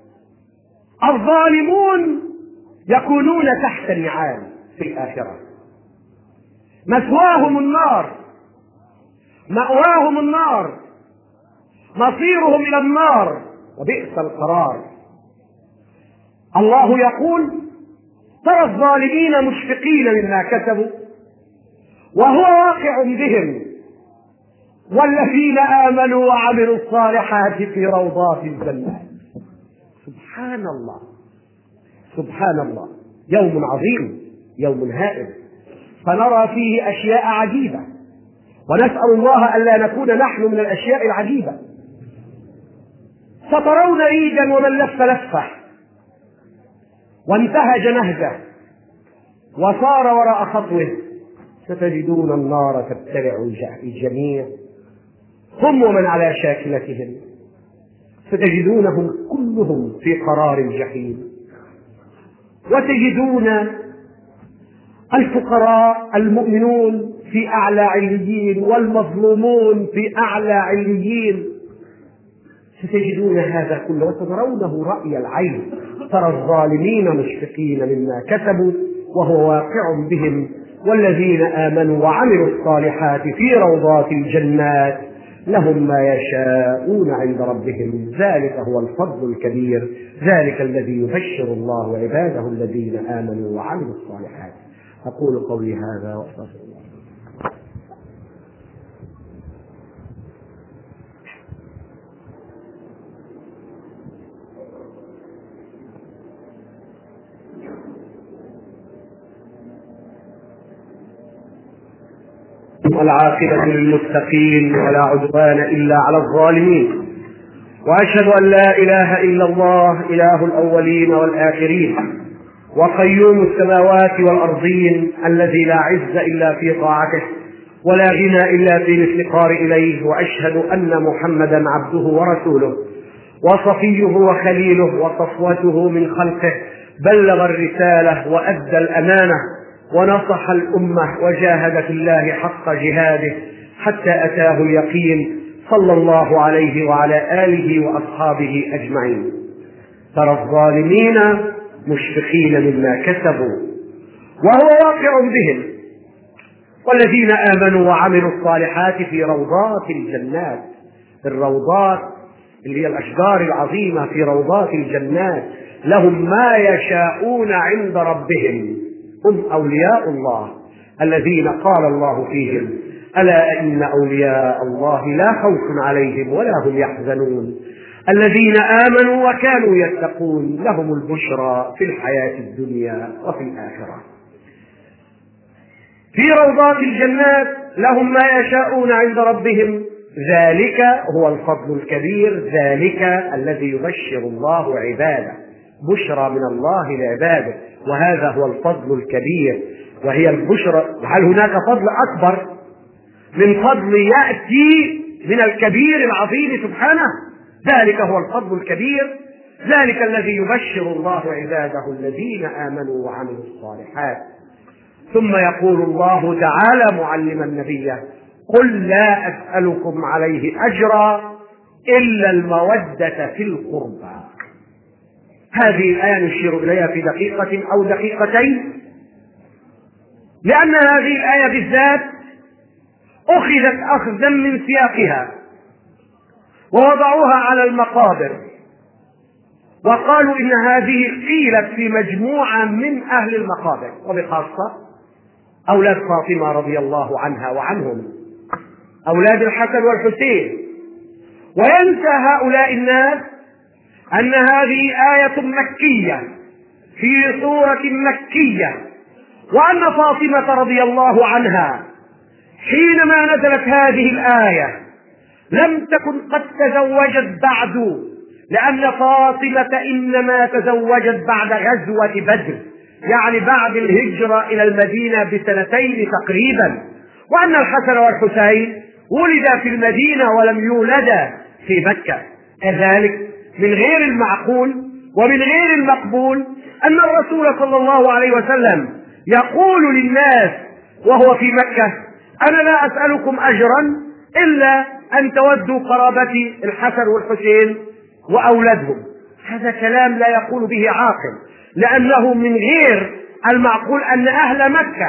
الظالمون يكونون تحت النعال في الآخرة، مثواهم النار، مأواهم النار، مصيرهم إلى النار، وبئس القرار. الله يقول: ترى الظالمين مشفقين مما كسبوا وهو واقع بهم، والذين آمنوا وعملوا الصالحات في روضات الجنات. سبحان الله، سبحان الله. يوم عظيم، يوم هائل، فنرى فيه أشياء عجيبة، ونسأل الله ألا نكون نحن من الأشياء العجيبة. سترون ريجا ومن لف لفه وانتهج نهجه وصار وراء خطوه. ستجدون النار تبتلع الجميع، هم ومن على شاكلتهم، ستجدونهم كلهم في قرار الجحيم. وتجدون الفقراء المؤمنون في أعلى عليين، والمظلومون في أعلى عليين. ستجدون هذا كله وترونه رأي العين. ترى الظالمين مشفقين مما كسبوا وهو واقع بهم، والذين آمنوا وعملوا الصالحات في روضات الجنات لهم ما يشاءون عند ربهم، ذلك هو الفضل الكبير، ذلك الذي يبشر الله عباده الذين آمنوا وعملوا الصالحات. أقول قولي هذا وأستغفر الله. والعاقبة للمتقين ولا عدوان إلا على الظالمين، وأشهد أن لا إله إلا الله إله الأولين والآخرين، وقيوم السماوات والأرضين، الذي لا عز إلا في طاعته ولا غنى إلا في الافتقار إليه. وأشهد أن محمدا عبده ورسوله وصفيه وخليله وصفوته من خلقه، بلغ الرسالة وأدى الأمانة ونصح الأمة وجاهد في الله حق جهاده حتى أتاه اليقين، صلى الله عليه وعلى آله وأصحابه أجمعين. ترى الظالمين مشفقين مما كسبوا وهو واقع بهم، والذين آمنوا وعملوا الصالحات في روضات الجنات. الروضات اللي هي الأشجار العظيمة في روضات الجنات، لهم ما يشاءون عند ربهم، هم أولياء الله الذين قال الله فيهم: ألا إن أولياء الله لا خوف عليهم ولا هم يحزنون، الذين آمنوا وكانوا يتقون، لهم البشرى في الحياة الدنيا وفي الآخرة. في روضات الجنات لهم ما يشاءون عند ربهم، ذلك هو الفضل الكبير، ذلك الذي يبشر الله عباده، بشرى من الله لعباده، وهذا هو الفضل الكبير. وهي البشرى. هل هناك فضل أكبر من فضل يأتي من الكبير العظيم سبحانه؟ ذلك هو الفضل الكبير، ذلك الذي يبشر الله عباده الذين آمنوا وعملوا الصالحات. ثم يقول الله تعالى معلما نبيه: قل لا أسألكم عليه أجرا إلا المودة في القربى. هذه الآية نشير إليها في دقيقة أو دقيقتين، لأن هذه الآية بالذات أخذت أخذا من سياقها ووضعوها على المقابر، وقالوا إن هذه قيلت في مجموعة من أهل المقابر، وبخاصة أولاد فاطمة رضي الله عنها وعنهم، أولاد الحسن والحسين. وينسى هؤلاء الناس أن هذه آية مكية في سورة مكية، وأن فاطمة رضي الله عنها حينما نزلت هذه الآية لم تكن قد تزوجت بعد، لأن فاطمة إنما تزوجت بعد غزوة بدر، يعني بعد الهجرة إلى المدينة بسنتين تقريبا، وأن الحسن والحسين ولدا في المدينة ولم يولدا في مكة. كذلك من غير المعقول ومن غير المقبول أن الرسول صلى الله عليه وسلم يقول للناس وهو في مكة: أنا لا أسألكم أجرا إلا أن تودوا قرابتي الحسن والحسين وأولادهم. هذا كلام لا يقول به عاقل، لأنه من غير المعقول أن أهل مكة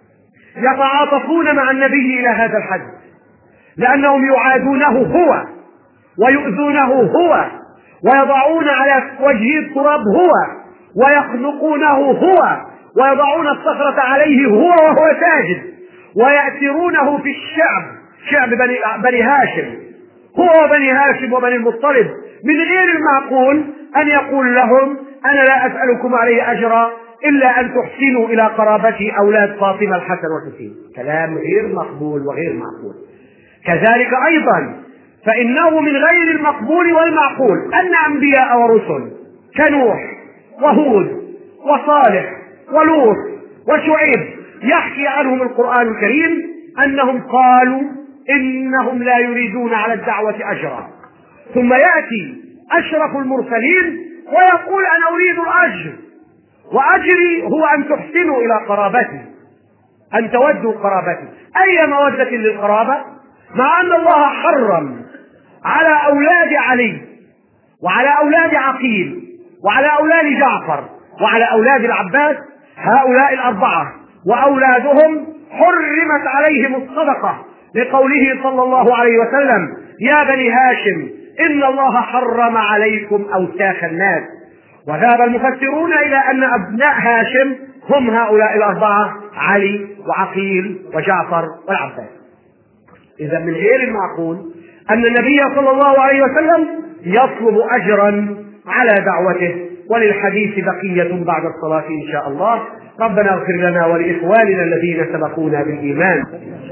يتعاطفون مع النبي إلى هذا الحد، لأنهم يعادونه هو ويؤذونه هو ويضعون على وجهه التراب هو ويخنقونه هو ويضعون الصخرة عليه هو وهو ساجد، ويأثرونه في الشعب، شعب بني, بني هاشم، هو وبني هاشم وبني المطلب. من غير المعقول أن يقول لهم: أنا لا أسألكم عليه أجرا إلا أن تحسنوا إلى قرابتي أولاد فاطمة الحسن والحسين. كلام غير مقبول وغير معقول. كذلك أيضا فإنه من غير المقبول والمعقول أن أنبياء ورسل كنوح وهود وصالح ولوط وشعيب يحكي عنهم القرآن الكريم أنهم قالوا إنهم لا يريدون على الدعوة أجرا، ثم يأتي أشرف المرسلين ويقول: أنا أريد الأجر، وأجري هو أن تحسنوا إلى قرابتي، أن تودوا قرابتي. أي مودة للقرابة؟ مع أن الله حرم على أولاد علي وعلى أولاد عقيل وعلى أولاد جعفر وعلى أولاد العباس، هؤلاء الأربعة وأولادهم حرمت عليهم الصدقة، لقوله صلى الله عليه وسلم: يا بني هاشم إن الله حرم عليكم أوساخ الناس. وذهب المفسرون إلى أن أبناء هاشم هم هؤلاء الأربعة: علي وعقيل وجعفر والعباس. إذا من غير المعقول أن النبي صلى الله عليه وسلم يطلب أجرا على دعوته. وللحديث بقية بعد الصلاة إن شاء الله. ربنا اغفر لنا ولإخواننا الذين سبقونا بالإيمان.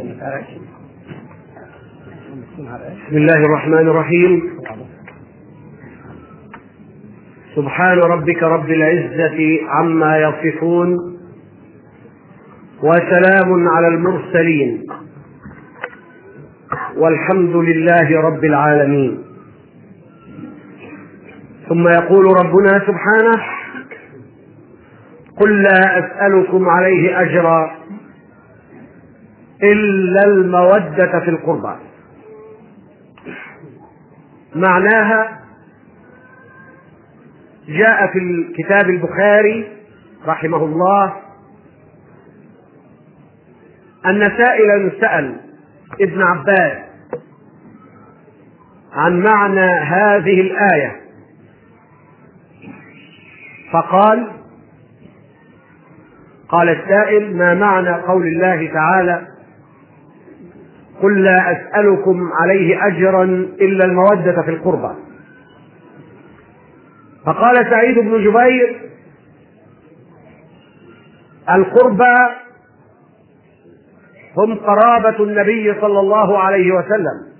بسم الله الرحمن الرحيم. سبحان ربك رب العزة عما يصفون، وسلام على المرسلين، والحمد لله رب العالمين. ثم يقول ربنا سبحانه: قل لا أسألكم عليه أجرا إلا المودة في القربى. معناها جاء في الكتاب البخاري رحمه الله أن سائلا سأل ابن عباس عن معنى هذه الآية، فقال قال السائل: ما معنى قول الله تعالى: قل لا أسألكم عليه أجرا إلا المودة في القربى؟ فقال سعيد بن جبير: القربى هم قرابة النبي صلى الله عليه وسلم.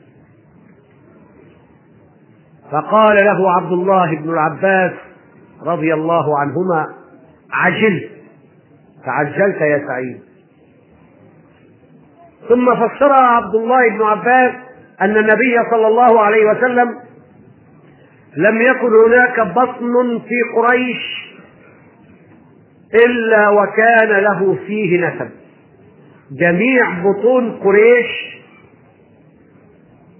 فقال له عبد الله بن العباس رضي الله عنهما: عجلت، تعجلت يا سعيد. ثم فسرها عبد الله بن عباس أن النبي صلى الله عليه وسلم لم يكن هناك بطن في قريش إلا وكان له فيه نسب. جميع بطون قريش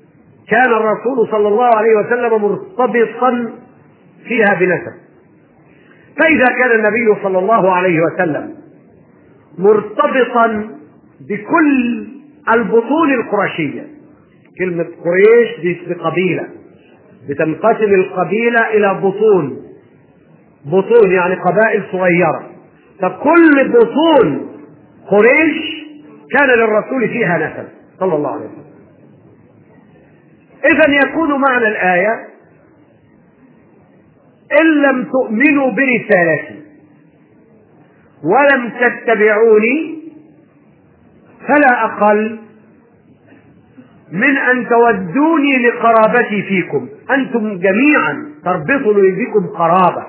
كان الرسول صلى الله عليه وسلم مرتبطا فيها بنسب، فإذا كان النبي صلى الله عليه وسلم مرتبطا بكل البطون القرشية، كلمة قريش دي قبيلة، بتنقسم القبيلة إلى بطون، بطون يعني قبائل صغيرة، فكل بطون قريش كان للرسول فيها نسب صلى الله عليه وسلم. إذن يكون معنى الآية: إن لم تؤمنوا برسالتي ولم تتبعوني فلا أقل من أن تودوني لقرابتي فيكم، أنتم جميعا تربطني بكم قرابة.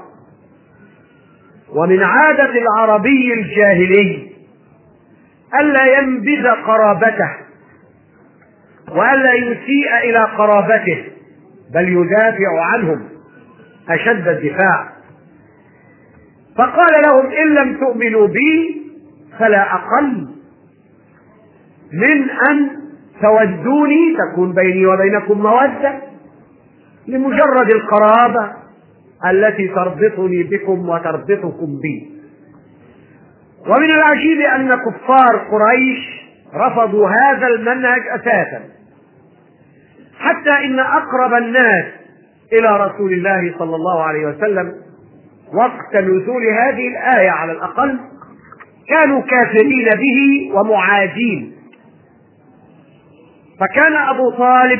ومن عادة العربي الجاهلي ألا ينبذ قرابته وألا يسيء إلى قرابته، بل يدافع عنهم أشد الدفاع. فقال لهم: إن لم تؤمنوا بي فلا أقل من أن تودوني، تكون بيني وبينكم مودة لمجرد القرابة التي تربطني بكم وتربطكم بي. ومن العجيب أن كفار قريش رفضوا هذا المنهج أساسا، حتى إن أقرب الناس إلى رسول الله صلى الله عليه وسلم وقت نزول هذه الآية على الأقل كانوا كافرين به ومعادين. فكان أبو طالب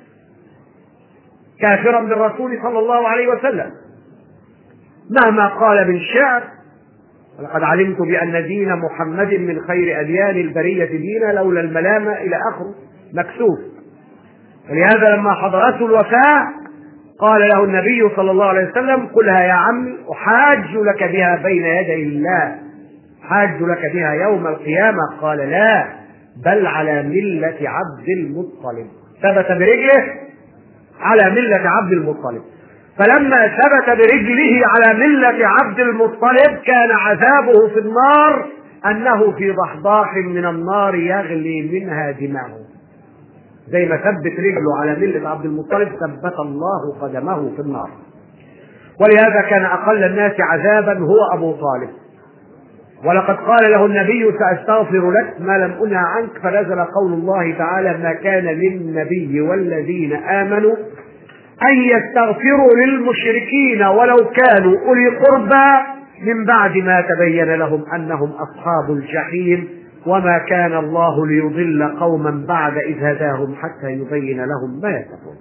كافرا بالرسول صلى الله عليه وسلم مهما قال من شعر: ولقد علمت بأن دين محمد من خير أديان البرية دينا لولا الملامة إلى آخره مكسوف. ولهذا لما حضرته الوفاة قال له النبي صلى الله عليه وسلم: قلها يا عمي أحاج لك بها بين يدي الله، حاج لك بها يوم القيامة. قال: لا، بل على ملة عبد المطلب. ثبت برجله على ملة عبد المطلب. فلما ثبت برجله على ملة عبد المطلب كان عذابه في النار أنه في ضحضاح من النار يغلي منها دماغه. زي ما ثبت رجله على ملة عبد المطلب ثبت الله قدمه في النار. ولهذا كان أقل الناس عذابا هو أبو طالب. ولقد قال له النبي: سأستغفر لك ما لم أنه عنك. فنزل قول الله تعالى: ما كان للنبي والذين آمنوا أن يستغفروا للمشركين ولو كانوا أولي قربى من بعد ما تبين لهم أنهم أصحاب الجحيم وما كان الله ليضل قوما بعد إذ هداهم حتى يبين لهم ما يتقون.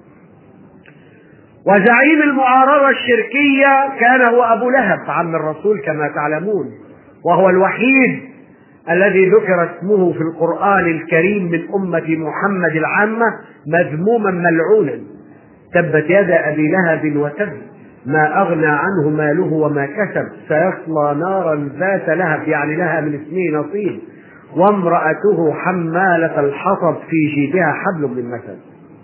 وزعيم المعارضة الشركية كان هو أبو لهب عم الرسول كما تعلمون، وهو الوحيد الذي ذكر اسمه في القرآن الكريم من أمة محمد العامة مذموما ملعونا: تبت يد أبي لهب وتب ما أغنى عنه ماله وما كسب سيصلى نارا ذات لهب، يعني لها من اسمه نصيب، وامرأته حمالة الحطب في جيدها حبل من مسد.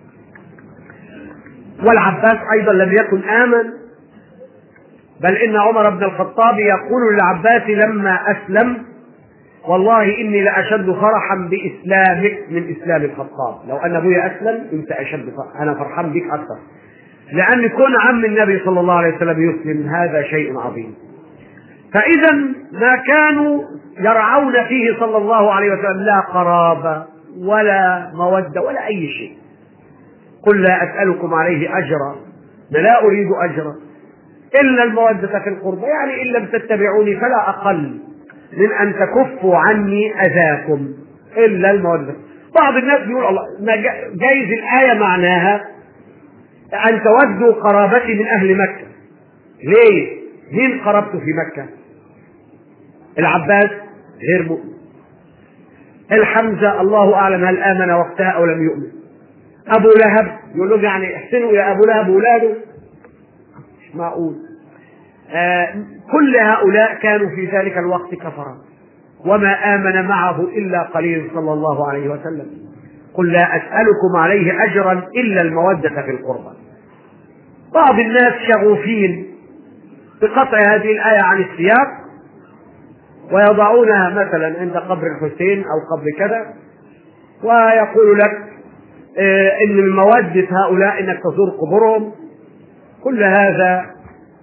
والعباس أيضا لم يكن آمن، بل إن عمر بن الخطاب يقول للعباس لما أسلم: والله إني لأشد فرحا بإسلامك من إسلام الخطاب. لو أن أبوي أسلم أنت أشد فرحا، أنا فرحان بك أكثر، لأن كون عم النبي صلى الله عليه وسلم يسلم هذا شيء عظيم. فإذا ما كانوا يرعون فيه صلى الله عليه وسلم لا قرابة ولا مودة ولا أي شيء. قل لا أسألكم عليه أجرا، لا أريد أجرا إلا المودة في القربى، يعني إن لم تتبعوني فلا أقل من أن تكفوا عني أذاكم إلا المودة. بعض الناس يقول الله ما جايز الآية معناها أن تودوا قرابتي من أهل مكة. ليه؟ مين قربته في مكة؟ العباس غير مؤمن، الحمزة الله أعلم هل آمن وقتها أو لم يؤمن، أبو لهب يقول له يعني احسنوا يا أبو لهب ولاده، مش معقول. آه كل هؤلاء كانوا في ذلك الوقت كفرا، وما آمن معه إلا قليل صلى الله عليه وسلم. قل لا أسألكم عليه أجرا إلا المودة في القربى. بعض الناس شغوفين بقطع هذه الآية عن السياق ويضعونها مثلا عند قبر الحسين أو قبر كذا، ويقول لك آه إن من مودة هؤلاء إنك تزور قبورهم. كل هذا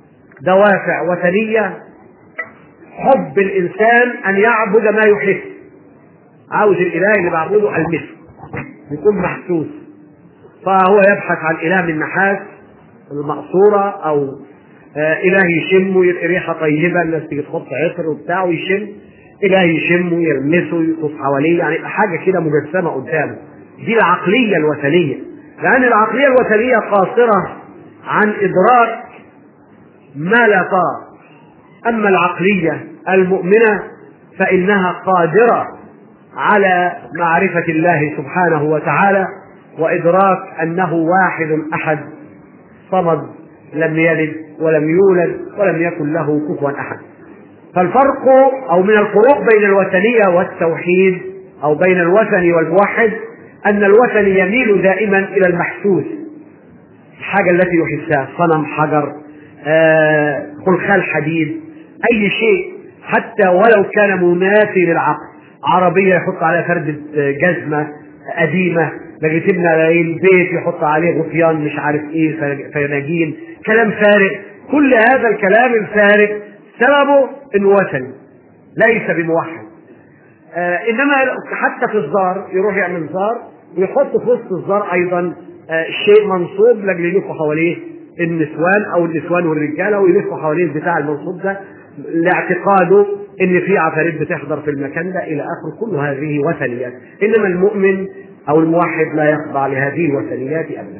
دوافع وثنية. حب الإنسان أن يعبد ما يحس، عاوز الإله اللي بعبده المثل يكون محسوس، فهو يبحث عن إله من نحاس المقصورة، أو آه إله يشمه يلقي ريحة طيبة، الناس تيجي تحط عطر وبتاع ويشم، إله يشمه يلمسه يطوف حواليه، يعني حاجة كده مجسمة قدامه. دي العقلية الوثنية، لأن العقلية الوثنية قاصرة عن إدراك ما لا طاق. أما العقلية المؤمنة فإنها قادرة على معرفة الله سبحانه وتعالى، وإدراك أنه واحد أحد صمد لم يلد ولم يولد ولم يكن له كفوا أحد. فالفرق أو من الفروق بين الوثنية والتوحيد أو بين الوثني والموحد أن الوثني يميل دائما إلى المحسوس، الحاجة التي يحسها، صنم، حجر، آه، خلخال حديد، أي شيء حتى ولو كان منافي للعقل. عربية يحط عليها فردة جزمة قديمة، لكن تبنى على البيت يحط عليه غطيان مش عارف ايه، فناجين، كلام فارغ. كل هذا الكلام الفارغ سببه انه وثني ليس بموحد. آه انما حتى في الزار يروح يعمل زار ويحط في وسط الزار ايضا آه شيء منصوب لاجل يلفوا حواليه النسوان او النسوان والرجاله، ويلفوا حواليه البتاع المنصوب ده لاعتقاده ان في عفاريت بتحضر في المكان ده الى اخره. كل هذه وثنيات. انما المؤمن او الموحد لا يخضع لهذه الوثنيات ابدا.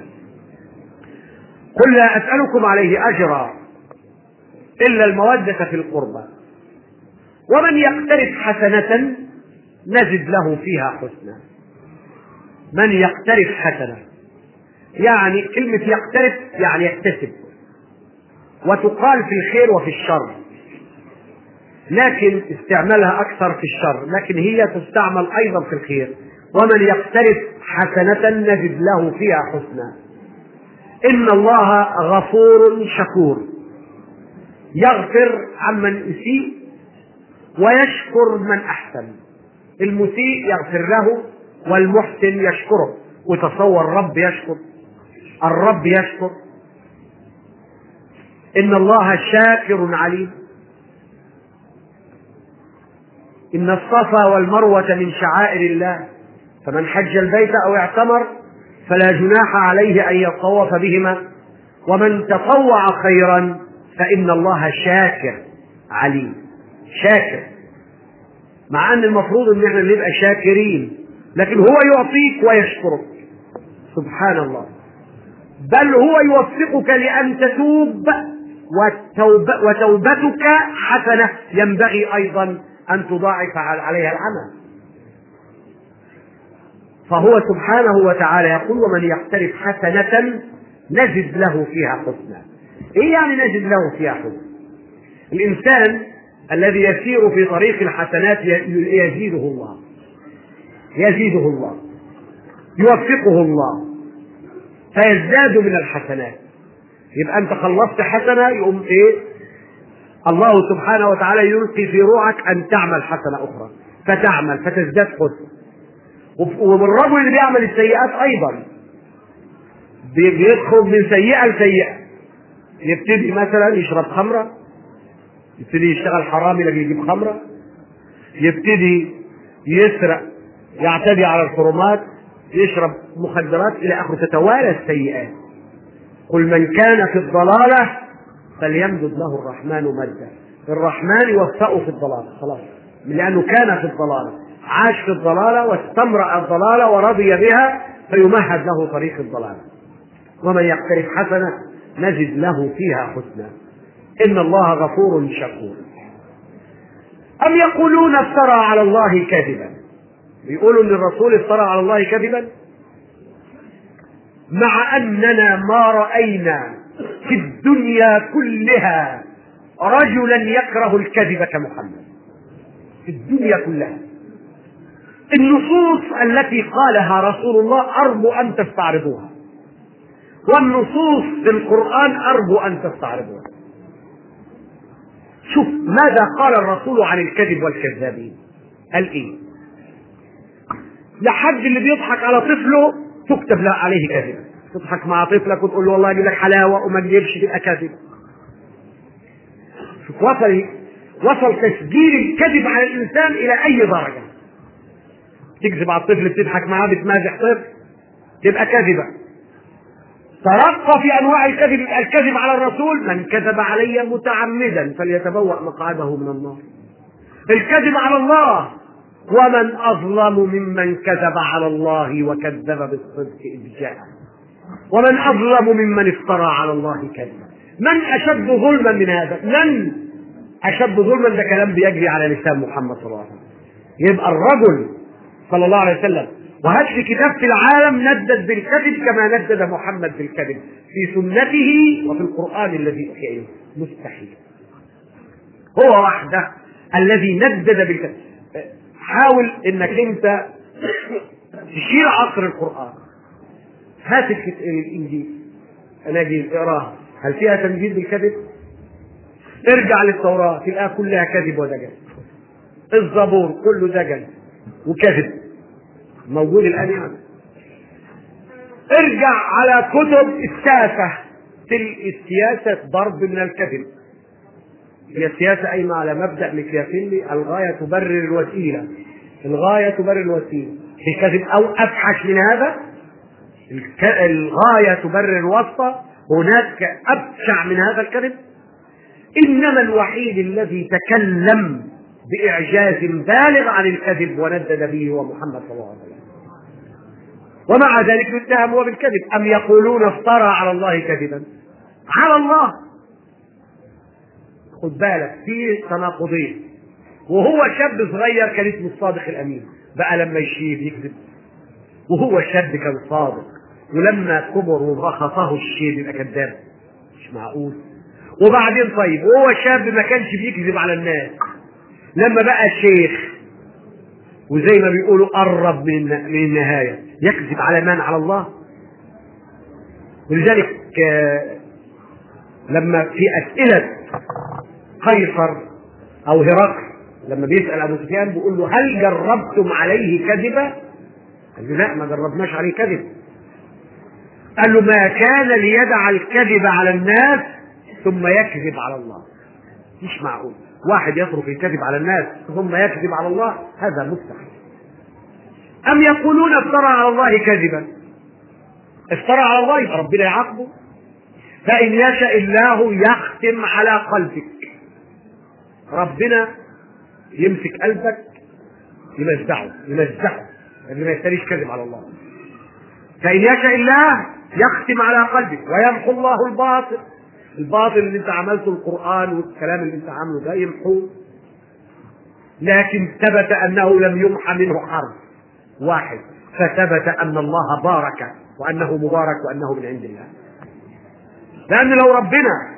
قل لا اسالكم عليه اجرا الا الموده في القربى ومن يقترف حسنه نزد له فيها حسنا. من يقترف حسنه، يعني كلمه يقترف يعني يكتسب، وتقال في الخير وفي الشر، لكن استعمالها أكثر في الشر، لكن هي تستعمل أيضا في الخير. ومن يقترف حسنة نجد له فيها حسنا. إن الله غفور شكور، يغفر عمن يسيء ويشكر من أحسن. المسيء يغفر له والمحسن يشكره. وتصور الرب يشكر، الرب يشكر. إن الله شاكر عليم. إن الصفا والمروة من شعائر الله، فمن حج البيت أو اعتمر فلا جناح عليه أن يطوف بهما، ومن تطوع خيرا فإن الله شاكر عليم. شاكر، مع أن المفروض أن احنا نبقى شاكرين، لكن هو يعطيك ويشكرك سبحان الله. بل هو يوفقك لأن تتوب، وتوبتك حسنة ينبغي أيضا أن تضاعف عليها العمل. فهو سبحانه وتعالى يقول ومن يقترف حسنة نجد له فيها حسنا. إيه يعني نجد له فيها حسنا؟ الإنسان الذي يسير في طريق الحسنات يزيده الله، يزيده الله، يوفقه الله فيزداد من الحسنات. يبقى أنت خلصت حسنة، يقوم إيه؟ الله سبحانه وتعالى يلقي في روحك أن تعمل حسنة أخرى، فتعمل فتزداد حسن. والرجل اللي بيعمل السيئات أيضا بيدخل من سيئة لسيئة. يبتدي مثلا يشرب خمرة، يبتدي يشتغل حرامي لكن يجيب خمرة، يبتدي يسرق، يعتدي على الحرمات، يشرب مخدرات إلى آخره. تتوالى السيئات. قل من كان في الضلالة فليمدد له الرحمن مدا. الرحمن يوفقه في الضلالة خلاص، لأنه كان في الضلالة، عاش في الضلالة واستمرأ الضلالة ورضي بها، فيمهد له طريق الضلالة. ومن يقترف حسنة نجد له فيها حسنا. إن الله غفور شكور. أم يقولون افترى على الله كذبا، بيقولوا ان الرسول افترى على الله كذبا، مع أننا ما رأينا في الدنيا كلها رجلا يكره الكذب كمحمد. في الدنيا كلها النصوص التي قالها رسول الله أرجو أن تستعرضوها، والنصوص في القرآن أرجو أن تستعرضوها. شوف ماذا قال الرسول عن الكذب والكذابين. قال إيه؟ لحد اللي بيضحك على طفله تكتب له عليه كذب. تضحك مع طفلك وتقول له والله اجيب لك حلاوه وما تجيبش، تبقى كذب. وصل وصل تسجيل الكذب على الإنسان إلى أي درجة. تكذب على الطفل، بتضحك معاه، بتمازح طفل، تبقى كذبة. ترقى في أنواع الكذب، الكذب على الرسول: من كذب علي متعمدا فليتبوأ مقعده من النار. الكذب على الله: ومن أظلم ممن كذب على الله وكذب بالصدق إذ جاء. ومن أظلم ممن افترى على الله كذبا. من أشد ظلما من هذا؟ من أشد ظلما؟ ده كلام بيجري على لسان محمد صلى الله عليه وسلم. يبقى الرجل صلى الله عليه وسلم وهات لي كتاب في العالم ندد بالكذب كما ندد محمد بالكذب في سنته وفي القرآن الذي أوحي إليه. مستحيل. هو وحده الذي ندد بالكذب. حاول انك انت تشير عصر القرآن، هات الانجيل، اناجيل اقراها، هل فيها تنجيل بالكذب؟ ارجع للتوراة تلقاها كلها كذب ودجل. الزبور كله دجل وكذب موجود الان يعني. ارجع على كتب السياسة، السياسة ضرب من الكذب. هي السياسة قايمة على مبدأ ميكيافيلي: الغاية تبرر الوسيلة. الغاية تبرر الوسيلة في كذب، أو أفحش من هذا: الغاية تبرر الوسطى. هناك أبشع من هذا الكذب. إنما الوحيد الذي تكلم بإعجاز بالغ عن الكذب وندد به هو محمد صلى الله عليه وسلم، ومع ذلك يتهم هو بالكذب. أم يقولون افترى على الله كذبا؟ على الله. خد بالك في تناقضين. وهو شاب صغير كان اسمه الصادق الامين، بقى لما يشيب يكذب. وهو شاب كان صادق، ولما كبر ورخصه الشيب يبقى كذاب. مش معقول. وبعدين طيب وهو شاب ما كانش بيكذب على الناس، لما بقى شيخ وزي ما بيقولوا قرب من من النهايه يكذب على من؟ على الله. ولذلك لما في اسئله قيصر او هرقل لما بيسأل ابو سفيان بيقول له: هل جربتم عليه كذبا؟ قال له: لا، ما جربناش عليه كذب. قال له: ما كان ليدع الكذب على الناس ثم يكذب على الله. مش معقول واحد يترك الكذب على الناس ثم يكذب على الله، هذا مستحيل. ام يقولون افترى على الله كذبا؟ افترى على الله يبقى ربنا يعاقبه. فإن يشاء الله يختم على قلبك. ربنا يمسك قلبك يمزعه يمزعه اللي ما يستريش كذب على الله. فإن يشاء الله يختم على قلبك ويمحو الله الباطل. الباطل اللي انت عملته، القرآن والكلام اللي انت عامله ده يمحوه. لكن ثبت أنه لم يمحى منه حرف واحد، فثبت أن الله بارك وأنه مبارك وأنه من عند الله. لأن لو ربنا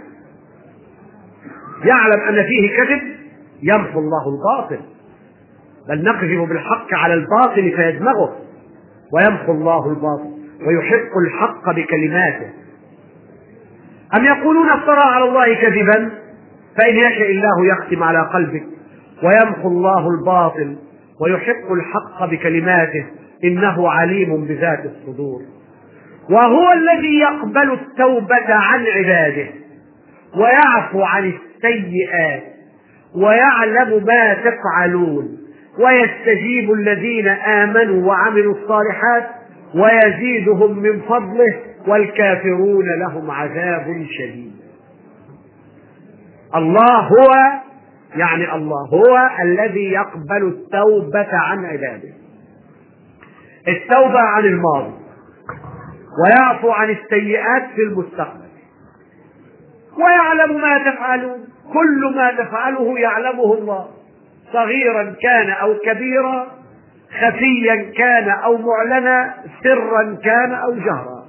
يعلم أن فيه كذب يمحو الله الباطل، بل نقذف بالحق على الباطل فيدمغه، ويمحو الله الباطل ويحق الحق بكلماته. أم يقولون افترى على الله كذبا؟ فإن يشاء الله يختم على قلبك ويمحو الله الباطل ويحق الحق بكلماته إنه عليم بذات الصدور. وهو الذي يقبل التوبة عن عباده ويعفو عن السيئات ويعلم ما تفعلون ويستجيب الذين آمنوا وعملوا الصالحات ويزيدهم من فضله والكافرون لهم عذاب شديد. الله هو يعني الله هو الذي يقبل التوبة عن عباده، التوبة عن الماضي، ويعفو عن السيئات في المستقبل، ويعلم ما تفعلون. كل ما تفعله يعلمه الله، صغيرا كان أو كبيرا، خفيا كان أو معلنا، سرا كان أو جهرا.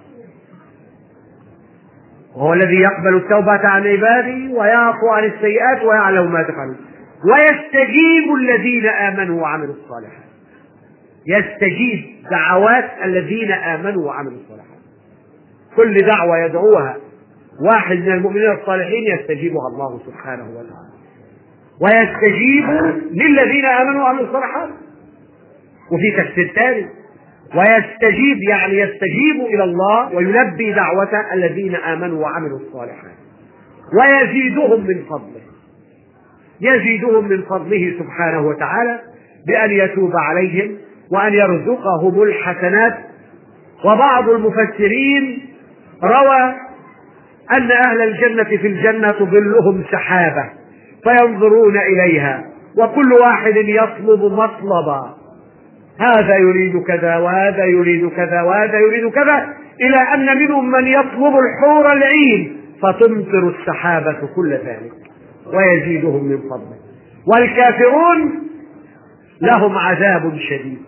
وهو الذي يقبل التوبة عن عباده ويعفو عن السيئات ويعلم ما تفعلون ويستجيب الذين آمنوا وعملوا الصالحات. يستجيب دعوات الذين آمنوا وعملوا الصالحات. كل دعوة يدعوها واحد من المؤمنين الصالحين يستجيبها الله سبحانه وتعالى. ويستجيب للذين آمنوا وعملوا الصالحات. وفي تفسير ثاني: ويستجيب يعني يستجيب إلى الله ويلبي دعوة الذين آمنوا وعملوا الصالحات ويزيدهم من فضله. يزيدهم من فضله سبحانه وتعالى بأن يتوب عليهم وأن يرزقهم الحسنات. وبعض المفسرين روى أن أهل الجنة في الجنة تظلهم سحابة فينظرون إليها وكل واحد يطلب مطلبا، هذا يريد كذا وهذا يريد كذا وهذا يريد كذا، إلى أن منهم من يطلب الحور العين فتمطر السحابة كل ذلك ويزيدهم من فضله. والكافرون لهم عذاب شديد.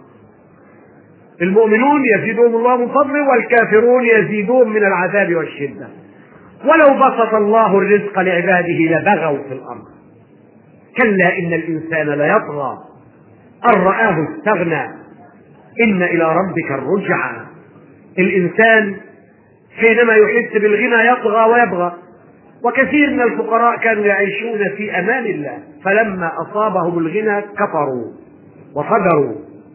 المؤمنون يزيدهم الله من فضله، والكافرون يزيدهم من العذاب والشدة. ولو بسط الله الرزق لعباده لبغوا في الأرض، كلا إن الإنسان ليطغى أن رآه استغنى إن إلى ربك الرجعى. الإنسان حينما يحس بالغنى يطغى ويبغى، وكثير من الفقراء كانوا يعيشون في أمان الله، فلما أصابهم الغنى كفروا وفجروا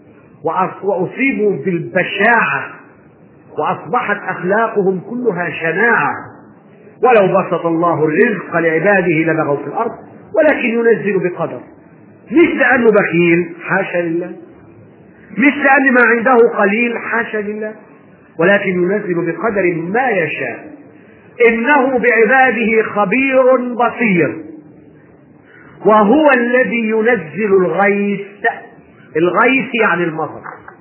وأصيبوا بالبشاعة وأصبحت أخلاقهم كلها شناعة. ولو بسط الله الرزق لعباده لبغوا في الأرض ولكن ينزل بقدر، مش لأنه بخيل حاشا لله، مش لأن ما عنده قليل حاشا لله، ولكن ينزل بقدر ما يشاء، إنه بعباده خبير بصير. وهو الذي ينزل الغيث، الغيث يعني المطر،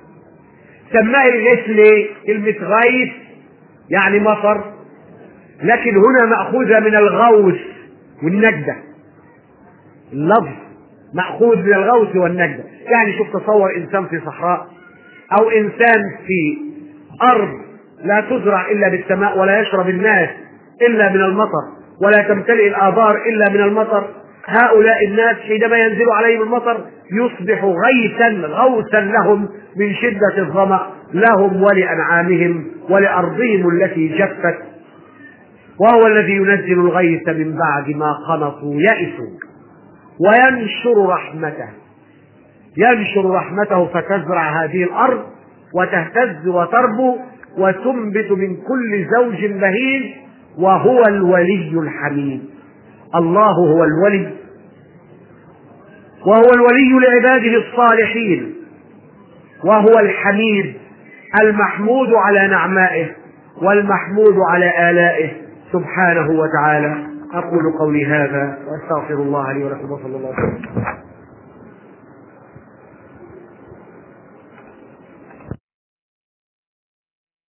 سماه الغيث ليه؟ كلمة غيث يعني مطر، لكن هنا مأخوذة من الغوث والنجدة، اللفظ مأخوذ من الغوث والنجدة. يعني شوف، تصور إنسان في صحراء أو إنسان في أرض لا تزرع إلا بالسماء ولا يشرب الناس إلا من المطر ولا تمتلئ الآبار إلا من المطر، هؤلاء الناس حينما ينزل عليهم المطر يصبح غيثا غوثا لهم من شدة الظمأ لهم ولأنعامهم ولأرضهم التي جفت. وهو الذي ينزل الغيث من بعد ما قنطوا يئسوا وينشر رحمته، ينشر رحمته فتزرع هذه الأرض وتهتز وتربو وتنبت من كل زوج بهيج. وهو الولي الحميد، الله هو الولي، وهو الولي لعباده الصالحين، وهو الحميد المحمود على نعمائه والمحمود على آلائه سبحانه وتعالى. أقول قولي هذا وأستغفر الله لي ولكم وصلى الله عليه وسلم.